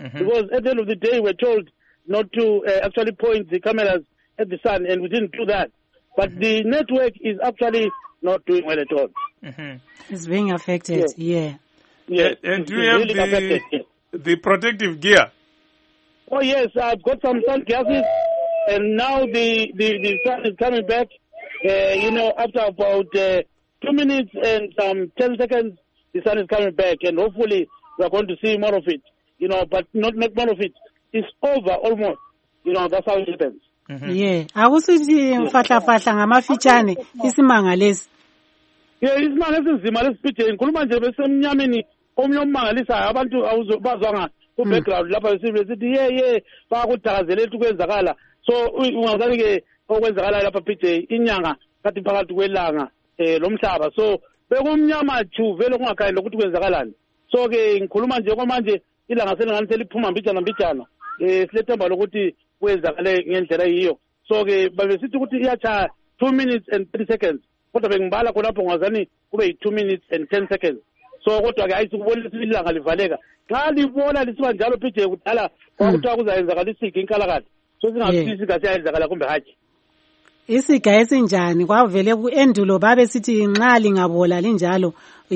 S5: Mm-hmm. Because at the end of the day, we're told not to uh, actually point the cameras at the sun, and we didn't do that. But mm-hmm. the network is actually not doing well at all.
S2: Mm-hmm. It's being affected, yeah.
S5: Yeah.
S1: And, and do you have really the, affected, yes. the protective gear?
S5: Oh, yes, I've got some sunglasses, and now the, the, the sun is coming back. Uh, you know, after about uh, two minutes and some ten seconds, the sun is coming back, and hopefully we're going to see more of it. You know, but not, not more of it. It's over almost. You know, that's how it happens.
S2: Mm-hmm. Yeah. Akusithi mfahla fahla ngamafitshane isimanga lesi.
S5: Yeah, isimanga esinzima lesipithe ngikhuluma nje besemnyameni omnye omangalisayo abantu bazwanga ku background lapha sibe sithi yeah yeah bakudakazela ethi kwenzakala. So ungazani ke okwenzakala lapha pithe inyanga kathi phakathi kwelanga eh lomhlaba. So bekumnyama ju vele kungakhayile ukuthi kwenzakalani. So ke ngikhuluma nje kwamanje ilanga selingani seliphuma mbijana mbijana. Eh silethemba lokuthi kwenzakale ngendlela yiyo. So ke babesithi ukuthi iyacha two minutes and three seconds. Kodwa bengibala khonapho ngazani kube two minutes and ten seconds. So kodwa ke ayisikubonisa ilanga livaleka. Xa libona lisiba njalo phije kudala kwakuthiwa kuzayenzakala isigi inkalakade. So singafisi kahle ayenzakala kumbe hathi.
S2: Isiga esinjani kwavele kuendulo babe sithi nxa lingabola linjalo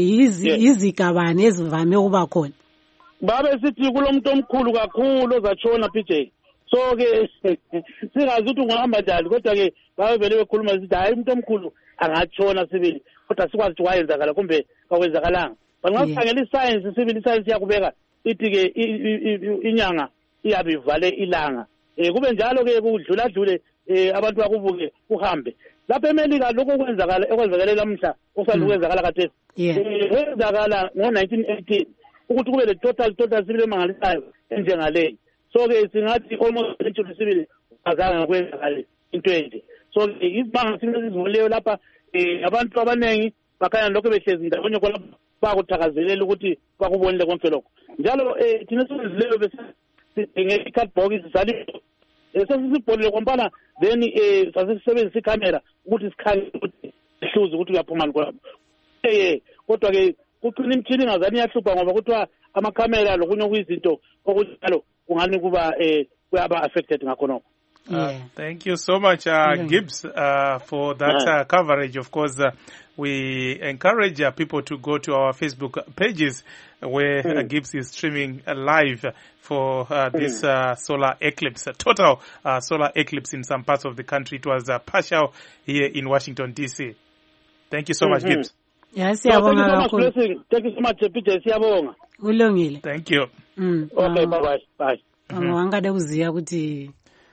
S2: izigabane ezivame ukuba khona.
S5: Babe sithi kulomuntu omkhulu kakhulu ozatshona P J. So ke singazi ukuthi ungahamba njani kodwa ke babe vele bekhuluma sithi hayi umuntu omkhulu angatshona sibili kodwa sikwazi ukuthi wayenzakala kumbe akwenzakalanga. Bangakhangela iscience sibili iscience yakubeka ithi ke inyanga iyabe ivale ilanga. Eh kube njalo ke kudlula dlule eh abantu bakubuke uhambe. Lapha eMelika lokho kwenzakala ekwenzakala lamhla osanda kwenzakala kade. Kwenzakala ngo nineteen eighteen ukuthi kube le total total sibili emangalisayo enjengale. So ke singathi almost century sibili azange kwenzakala into enje. So isibanga sinesizivuleyo lapha eh abantu abanengi bakhanya lokho behlezi ndawonye khona bakuthakazelela ukuthi bakubonile konke lokho. Njalo eh thina sizileyo bese sidinge i-card box sali esasisibholile kwampana then eh sasisebenzisa i-camera ukuthi sikhanye ukuthi sihluze ukuthi uyaphuma ngapha. Eh kodwa ke kuqina imthini ngazani iyahlupha ngoba kuthiwa ama-camera lokunye okuyizinto okunjalo kungani kuba eh kuyaba affected ngakho nokho.
S1: Uh, thank you so much, uh, Gibbs, uh, for that uh, coverage. Of course, uh, we encourage uh, people to go to our Facebook pages where uh, Gibbs is streaming uh, live for uh, this uh, solar eclipse, a total uh, solar eclipse in some parts of the country. It was uh, partial here in Washington, D C. Thank you so much,
S5: mm-hmm.
S1: Gibbs.
S2: Yes,
S5: so, thank you so much, blessing. Thank you so much, Peter.
S2: Ulungile.
S1: Thank you.
S2: Mm.
S5: Okay, bye-bye. Bye.
S2: Angada kuziya kuti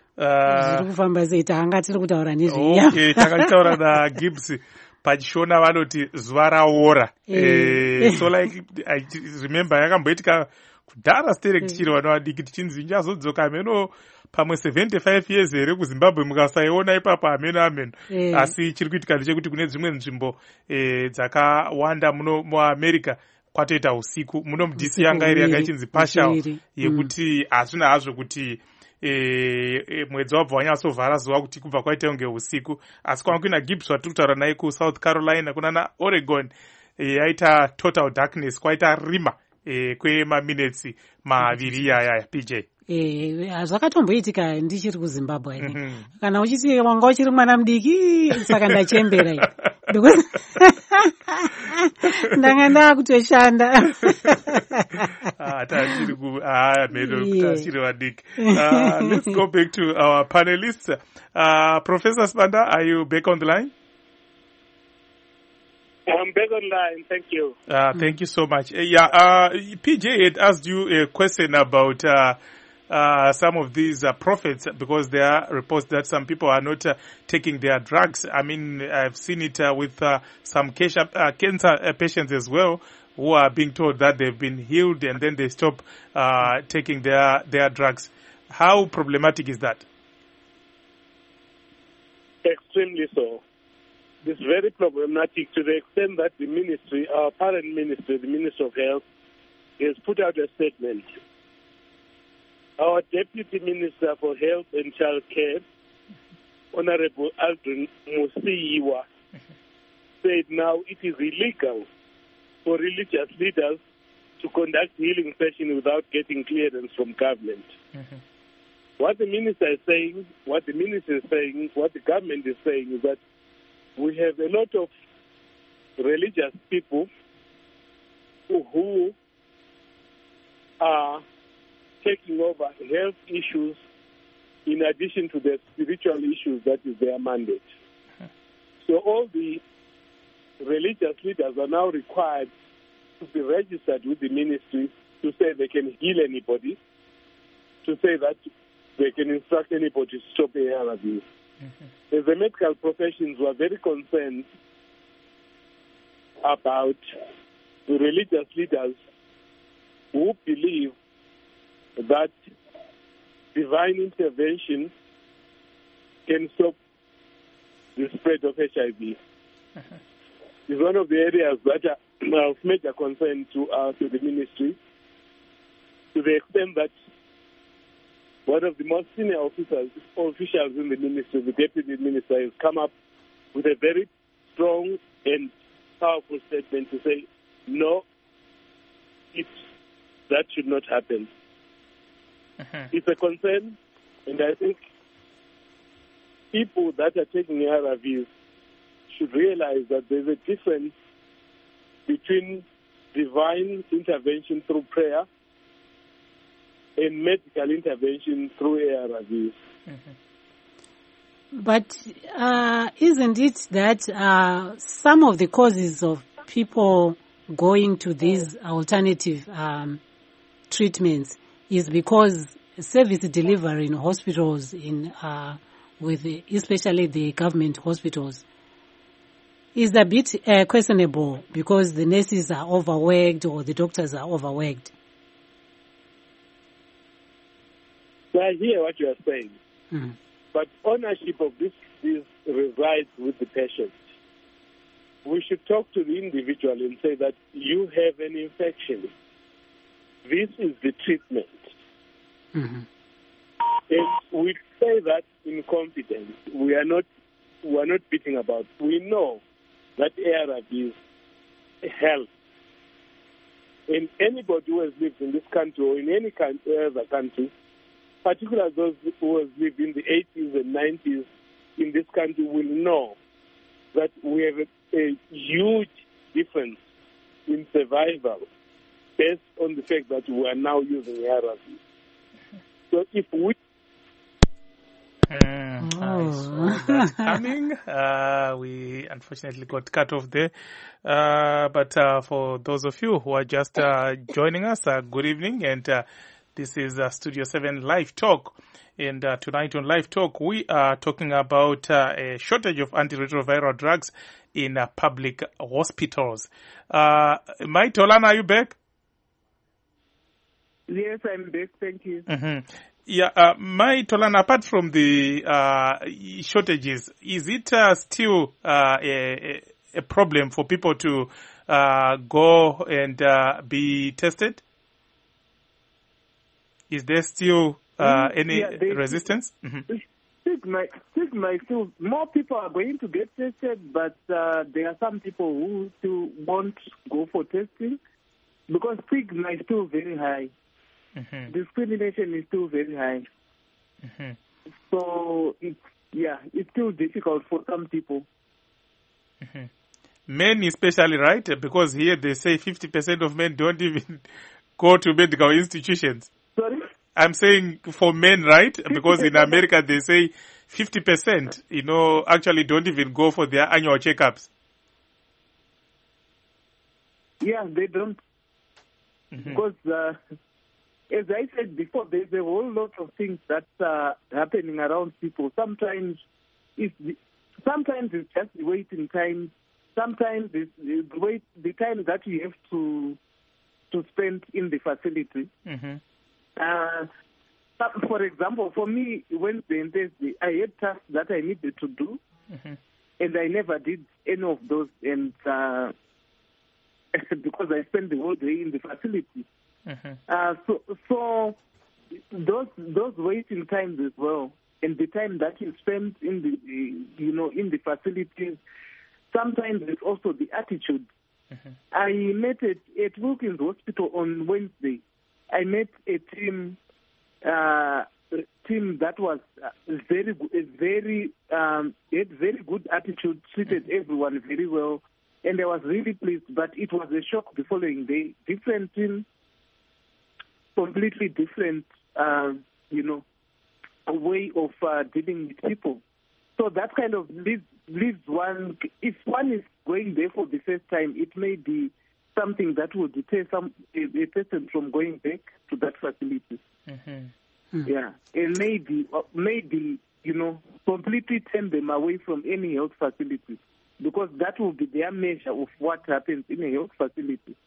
S1: Uh,
S2: okay,
S1: takataura naGibbs pachishona vanoti zuva raora. Eh, so like I remember yakamboitika kudhara sterek chiro vanovadiki tichinzi injazodzoka ameno pamwe seventy-five years here kuZimbabwe mukasaiona ipapo ameno ameno. Asi chiri kuitika ndechekuti kune dzimwe nzvimbo eh dzakawanda muno muAmerica kwatoita usiku muno muD C yanga iri yanga ichinzi partial yekuti hazvina hazvo kuti E, e, mwedzi wabva wanyatsovhara zuva kuti kubva kwaita kunge usiku. Asi kwanga kuina Gibbs watiri kutaura naye kuSouth Carolina kuna naOregon yaita e, total darkness kwaita rima e, kwemaminitsi maviri iyaya P J.
S2: Eh zvakatomboitika ndichiri kuZimbabwe ine. Mm-hmm. Kana uchiti wanga uchiri mwana mudiki saka ndachembera ine. Because ndanga ndakutoshanda.
S1: Ah, tachiri ku ah medo tachiri vadiki. Uh, let's go back to our panelists. Uh, Professor Sibanda, are you back on the line?
S4: I'm back on line. Thank you.
S1: Uh, thank you so much. Uh, yeah, uh, P J had asked you a question about uh, uh, some of these uh, prophets, because there are reports that some people are not uh, taking their drugs. I mean, I've seen it uh, with uh, some cancer, uh, cancer uh, patients as well, who are being told that they've been healed and then they stop uh, taking their, their drugs. How problematic is that?
S4: Extremely so. It's very problematic to the extent that the ministry, our parent ministry, the Ministry of Health, has put out a statement. Our Deputy Minister for Health and Child Care, Honorable Aldrin Musiiwa, said now it is illegal for religious leaders to conduct healing sessions without getting clearance from government. Mm-hmm. What the minister is saying, what the minister is saying, what the government is saying is that we have a lot of religious people who, who are taking over health issues in addition to the spiritual issues that is their mandate. Mm-hmm. So all the religious leaders are now required to be registered with the ministry to say they can heal anybody, to say that they can instruct anybody to stop A R Vs. Mm-hmm. The medical professions were very concerned about the religious leaders who believe that divine intervention can stop the spread of H I V. Mm-hmm. It's one of the areas that are of major concern to, uh, to the ministry, to the extent that one of the most senior officers, officials in the ministry, the deputy minister, has come up with a very strong and powerful statement to say, no, it's, that should not happen. Uh-huh. It's a concern, and I think people that are taking A R Vs should realize that there's a difference between divine intervention through prayer and medical intervention through A R Vs.
S2: Mm-hmm. But uh, isn't it that uh, some of the causes of people going to these alternative um, treatments is because service delivery in hospitals, in uh, with the, especially the government hospitals, is a bit uh, questionable because the nurses are overworked or the doctors are overworked?
S4: I hear what you are saying,
S2: mm-hmm.
S4: but ownership of this is resides with the patient. We should talk to the individual and say that you have an infection. This is the treatment.
S2: Mm-hmm.
S4: And we say that in confidence. We are not we are not beating about. We know that A R Vs help. And anybody who has lived in this country or in any other country, particularly those who have lived in the eighties and nineties in this country, will know that we have a, a huge difference in survival based on the fact that we are now using A R Vs. So if we
S1: Mm, I saw that coming. Uh, we unfortunately got cut off there. Uh, but uh, for those of you who are just uh, joining us, uh, good evening. And uh, this is uh, Studio seven Live Talk. And uh, tonight on Live Talk, we are talking about uh, a shortage of antiretroviral drugs in uh, public hospitals. Uh, Mai Tolana, are you back?
S3: Yes, I'm back. Thank you.
S1: Mm-hmm. Yeah, uh, Mai Tolana, apart from the uh, shortages, is it uh, still uh, a, a problem for people to uh, go and uh, be tested? Is there still uh, any
S3: yeah, they,
S1: resistance? Mm-hmm.
S3: Stigma, stigma is still, more people are going to get tested, but uh, there are some people who still won't go for testing because stigma is still very high. Mm-hmm. Discrimination is still very high. Mm-hmm. So, it's, yeah, it's still difficult for some people.
S1: Mm-hmm. Men especially, right? Because here they say fifty percent of men don't even go to medical institutions.
S3: Sorry?
S1: I'm saying for men, right? Because in America they say fifty percent, you know, actually don't even go for their annual checkups.
S3: Yeah, they don't. Mm-hmm. Because... Uh, As I said before, there's a whole lot of things that are happening around people. Sometimes it's the, sometimes it's just the waiting time. Sometimes it's the wait the time that you have to to spend in the facility. Mm-hmm. Uh, for example, for me, Wednesday and Thursday, I had tasks that I needed to do, mm-hmm. and I never did any of those, and uh, because I spent the whole day in the facility. Mm-hmm. Uh, so, so those those waiting times as well, and the time that you spend in the you know in the facilities, sometimes it's also the attitude Mm-hmm. I met at, at Wilkins Hospital on Wednesday. I met a team, uh, a team that was very, very, um, had very good attitude, treated everyone very well, and I was really pleased. But it was a shock the following day. Different team, completely different, uh, you know, a way of uh, dealing with people. So that kind of leaves, leaves one, if one is going there for the first time, it may be something that will deter some a, a person from going back to that facility. Mm-hmm. Mm. Yeah, and maybe, uh, maybe, you know, completely turn them away from any health facility, because that will be their measure of what happens in a health facility.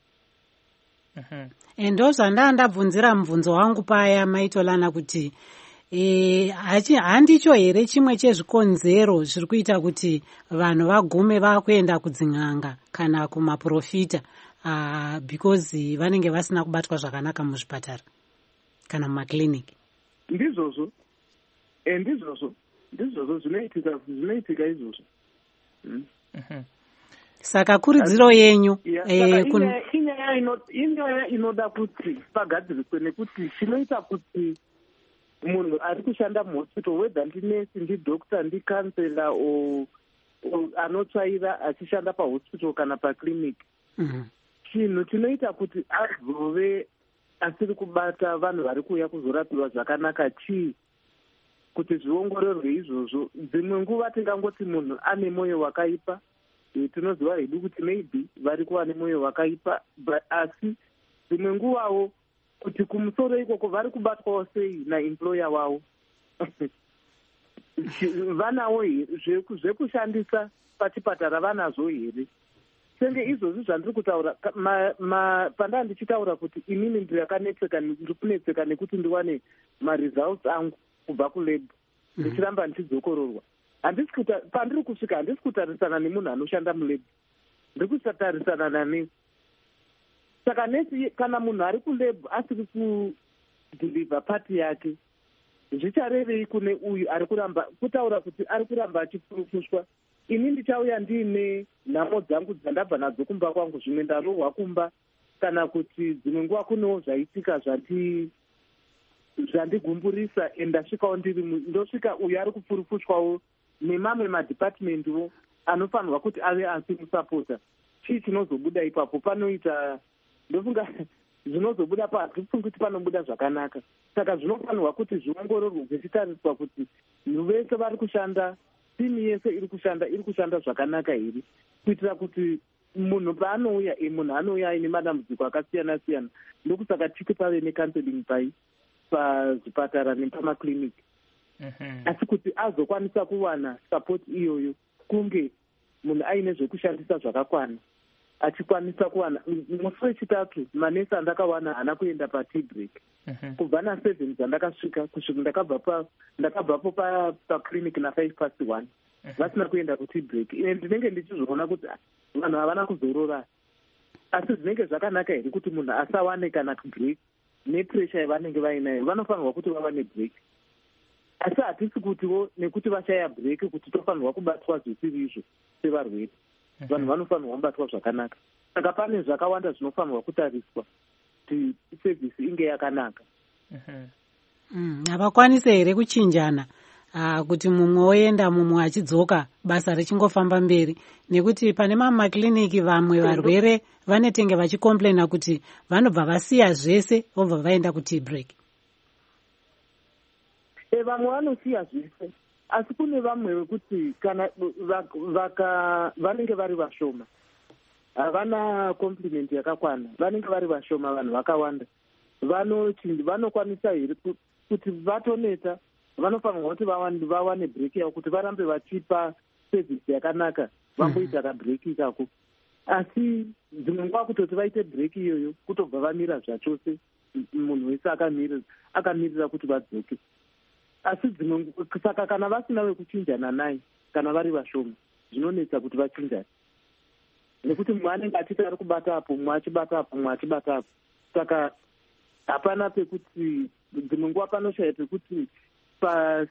S2: Ndo zvanda ndabvunzira mubvunzo wangu paya maitolana kuti e, handicho here chimwe chezvikonzero zviri kuita kuti vanhu vagume vakuenda kudzin'anga kana kumaprofita uh, because vanenge vasina kubatwa zvakanaka muzvipatara kana mumakliniki.
S3: Ndizvozvo ndizvozvo ndizvozvo zvinoitika zvinoitika izvozvo. Mm. Mm-hmm.
S2: Saka kuridziro yenyu
S3: inyaya inoda kuti pagadziriswe, nekuti chinoita kuti munhu ari kushanda muhospital, wedha ndinesi, ndidhokta, ndikansela o anotsvaira achishanda pahospital kana pakliniki, chinhu chinoita kuti azove asiri kubata vanhu vari kuuya kuzorapiwa zvakanaka chii, kuti zviongororwe izvozvo. Dzimwe nguva tingangoti munhu ane mwoyo wakaipa, tinoziva hedu kuti maybe vari kuva nemwoyo wakaipa, asi dzimwe nguvawo kuti kumusoro ikoko vari kubatwawo sei naemployer wavo. Vanawo zvekushandisa pachipatara vanazvo here? Senge izvozvi zvandiri kutaura, pandaa ndichitaura kuti inini ndiri yakanetseka, ndiri kunetseka nekuti ndiwane maresults angu kubva kulab, ndichiramba ndichidzokororwa. Pandiri kusvika handisi kutarisana nemunhu anoshanda mulab, ndiri kutarisana nanesi. Saka nesi kana munhu ari kulab asiri kudhilivha pati yake, zvicharevei kune uyu ari kuramba kutaura kuti ari kuramba achifurukushwa? Ini ndichauya ndiine nhamo dzangu dzandabva nadzo kumba kwangu, zvimwe ndarohwa kumba, kana kuti dzimwe nguva kunewo zvaitika zvati zvandigumburisa, endasvikawo ndiri ndosvika uyu ari kufurukushwawo nemamwe madhipatimendiwo anofanirwa kuti ave asimusapota. Chii chinozobuda ipapo? Panoita ndofunga zvinozobuda pazvifungi kuti panobuda zvakanaka. Saka zvinofanirwa kuti zviongororwe zvichitariswa kuti vese vari kushanda, timu yese iri kushanda iri kushanda zvakanaka here, kuitira kuti munhu paanouya munhu anouya aine madambudziko akasiyana siyana. Ndokusaka tiki pave necounseling pai pazvipatara nepamakliniki. Asi kuti azokwanisa kuwana support iyoyo, kunge munhu aine zvekushandisa zvakakwana, achikwanisa kuwana. Musi wechitatu manesi andakawana haana kuenda patea break. Kubva naseven dzandakasvika kusvika ndakabva ndakabvapo pakliniki nafive past one, vasina kuenda kutea break. Ine ndinenge ndichizviona kuti vanhu havana kuzorora, asi zvinenge zvakanaka here kuti munhu asawane kana break nepressure yavanenge vainayo. Vanofanirwa kuti vawane break, asi hatisi kutiwo nekuti vashaya break kuti tofanirwa kubatwa zvisiri izvo sevarwere. Vanhu vanofanirwa kubatwa zvakanaka. Saka pane zvakawanda zvinofanirwa kutariswa kuti sevhisi inge yakanaka.
S2: Havakwanise here kuchinjana, kuti mumwe oenda mumwe achidzoka, basa richingofamba mberi? Nekuti pane mamwe makliniki vamwe varwere vanetenge vachikomplaina kuti vanobva vasiya zvese vobva vaenda kutea break.
S3: E, vamwe vanosiya zvese, asi kune vamwe vekuti kana vanenge vari vashoma, havana compliment yakakwana, vanenge vari vashoma, vanhu vakawanda, vanokwanisa here kuti vatoneta, vanofanirwa kuti vawane break yavo, kuti varambe vachipa sevhisi yakanaka, vamboita kabreak ikako. Asi dzimwe nguva kutoti vaite break iyoyo, kutobva vamira zvachose, munhu wese akamirira kuti vadzoke. Asi dzimwe saka kana vasina wekuchinjana naye, kana vari vashoma, zvinonetsa kuti vachinjane, nekuti mumwe anenge achiti ari kubata apo, mumwe achibata apo, mumwe achibata apo. Saka hapana pekuti, dzimwe nguva panoshaya pekuti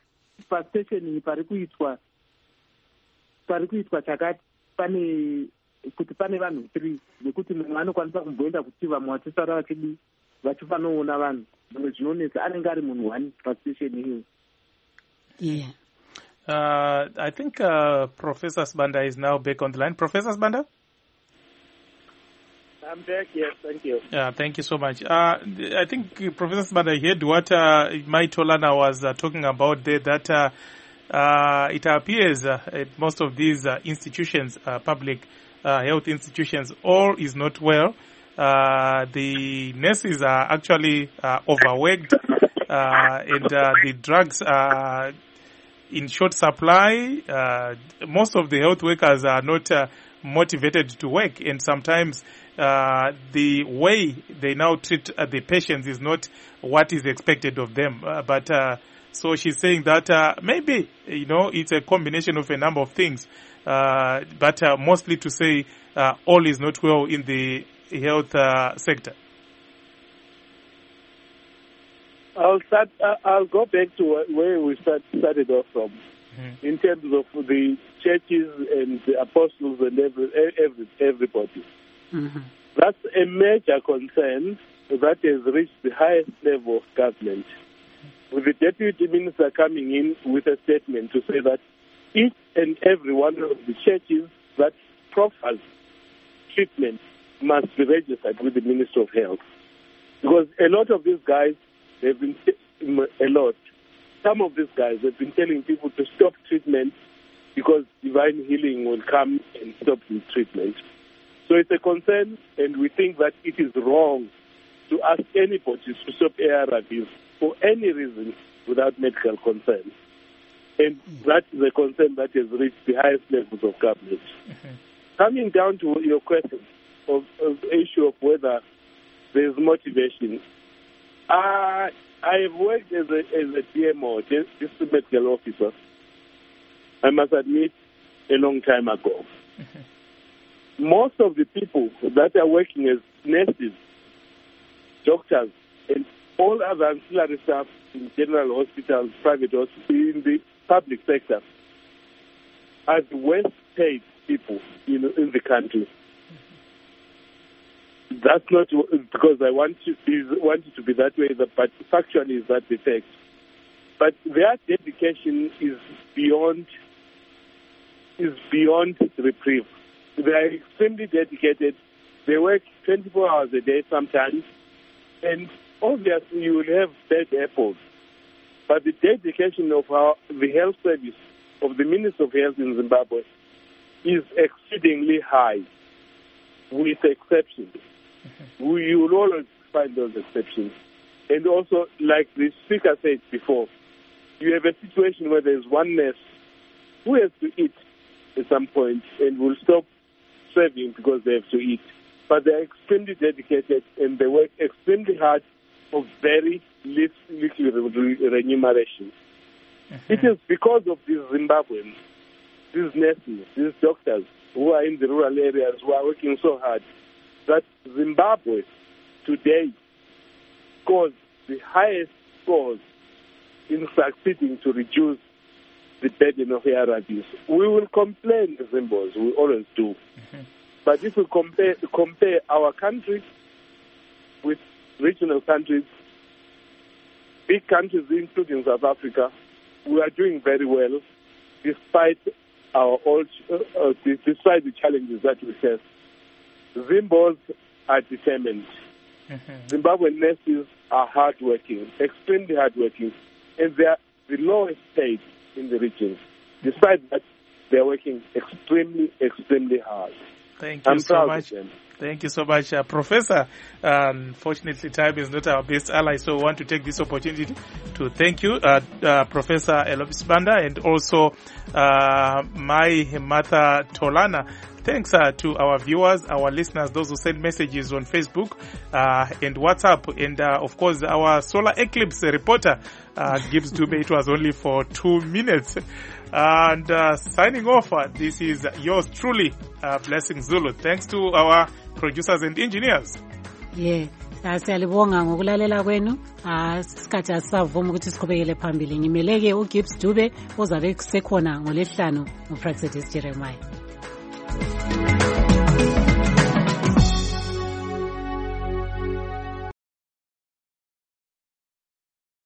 S3: pastation pari kuitwa pari kuitwa chakati pane kuti pane vanhu three nekuti mumwe anokwanisa kumboenda kuti vamwe vatisara vachidi vachifanoona vanhu zvimwe zvinonetsa anenge ari munhu one pastation iyoyo.
S2: Yeah.
S1: Uh, I think uh, Professor Sibanda is now back on the line. Professor Sibanda?
S4: I'm back, yes, thank you.
S1: Yeah, thank you so much. Uh, I think Professor Sibanda heard what uh, Mai Tolana was uh, talking about there, that uh, uh, it appears uh, at most of these uh, institutions, uh, public uh, health institutions, all is not well. Uh, the nurses are actually uh, overworked uh, and uh, the drugs are in short supply. Uh, most of the health workers are not uh, motivated to work, and sometimes uh, the way they now treat uh, the patients is not what is expected of them. Uh, but uh, so she's saying that uh, maybe, you know, it's a combination of a number of things, uh, but uh, mostly to say uh, all is not well in the health uh, sector.
S4: I'll start. Uh, I'll go back to where we start, started off from, mm-hmm. in terms of the churches and the apostles and every, every everybody.
S2: Mm-hmm.
S4: That's a major concern that has reached the highest level of government, with the deputy minister coming in with a statement to say that each and every one of the churches that proffers treatment must be registered with the Ministry of Health, because a lot of these guys, they've been a lot. Some of these guys have been telling people to stop treatment because divine healing will come and stop the treatment. So it's a concern, and we think that it is wrong to ask anybody to stop A R Vs for any reason without medical consent. And that is a concern that has reached the highest levels of government. Mm-hmm. Coming down to your question of, of the issue of whether there is motivation, uh, I have worked as a, as a D M O, district medical officer, I must admit, a long time ago. Mm-hmm. Most of the people that are working as nurses, doctors, and all other ancillary staff in general hospitals, private hospitals, in the public sector, are the worst paid people in, in the country. That's not because I want you, want it to be that way, but factually is that the fact. But their dedication is beyond is beyond reprieve. They are extremely dedicated. They work twenty-four hours a day sometimes, and obviously you will have bad apples. But the dedication of our, the health service of the Ministry of Health in Zimbabwe is exceedingly high, with exceptions. Mm-hmm. We, you will always find those exceptions. And also, like the speaker said before, you have a situation where there's one nurse who has to eat at some point and will stop serving because they have to eat. But they're extremely dedicated and they work extremely hard for very little remuneration. Mm-hmm. It is because of these Zimbabweans, these nurses, these doctors who are in the rural areas who are working so hard, that Zimbabwe today scores the highest scores in succeeding to reduce the burden of A R Vs. We will complain as Zimbabweans, we always do. Mm-hmm. But if we compare, compare our country with regional countries, big countries including South Africa, we are doing very well despite our old, uh, uh, despite the challenges that we face. Zimbabweans are determined. Mm-hmm. Zimbabwean nurses are hardworking, extremely hardworking, and they are the lowest paid in the region. Despite that, they are working extremely, extremely hard.
S1: Thank you
S4: I'm
S1: so
S4: proud
S1: much.
S4: of them.
S1: Thank you so much, uh, Professor. Uh, unfortunately, time is not our best ally, so I want to take this opportunity to thank you, uh, uh, Professor Elof Sibanda, and also uh, my Martha Tolana. Thanks uh, to our viewers, our listeners, those who send messages on Facebook uh, and WhatsApp, and uh, of course our solar eclipse reporter, uh, Gibbs Dube. It was only for two minutes. And uh, signing off, uh, this is yours truly, uh, Blessing Zulu. Thanks to our producers and engineers.
S2: Yeah. Siyalibonga ngokulalela kwenu. Isikhathi asisavuma ukuthi siqhubekele phambili. Ngimeleke uGibbs Dube ozabe sekhona ngoLwesihlanu ngoPraxedis Jeremiah.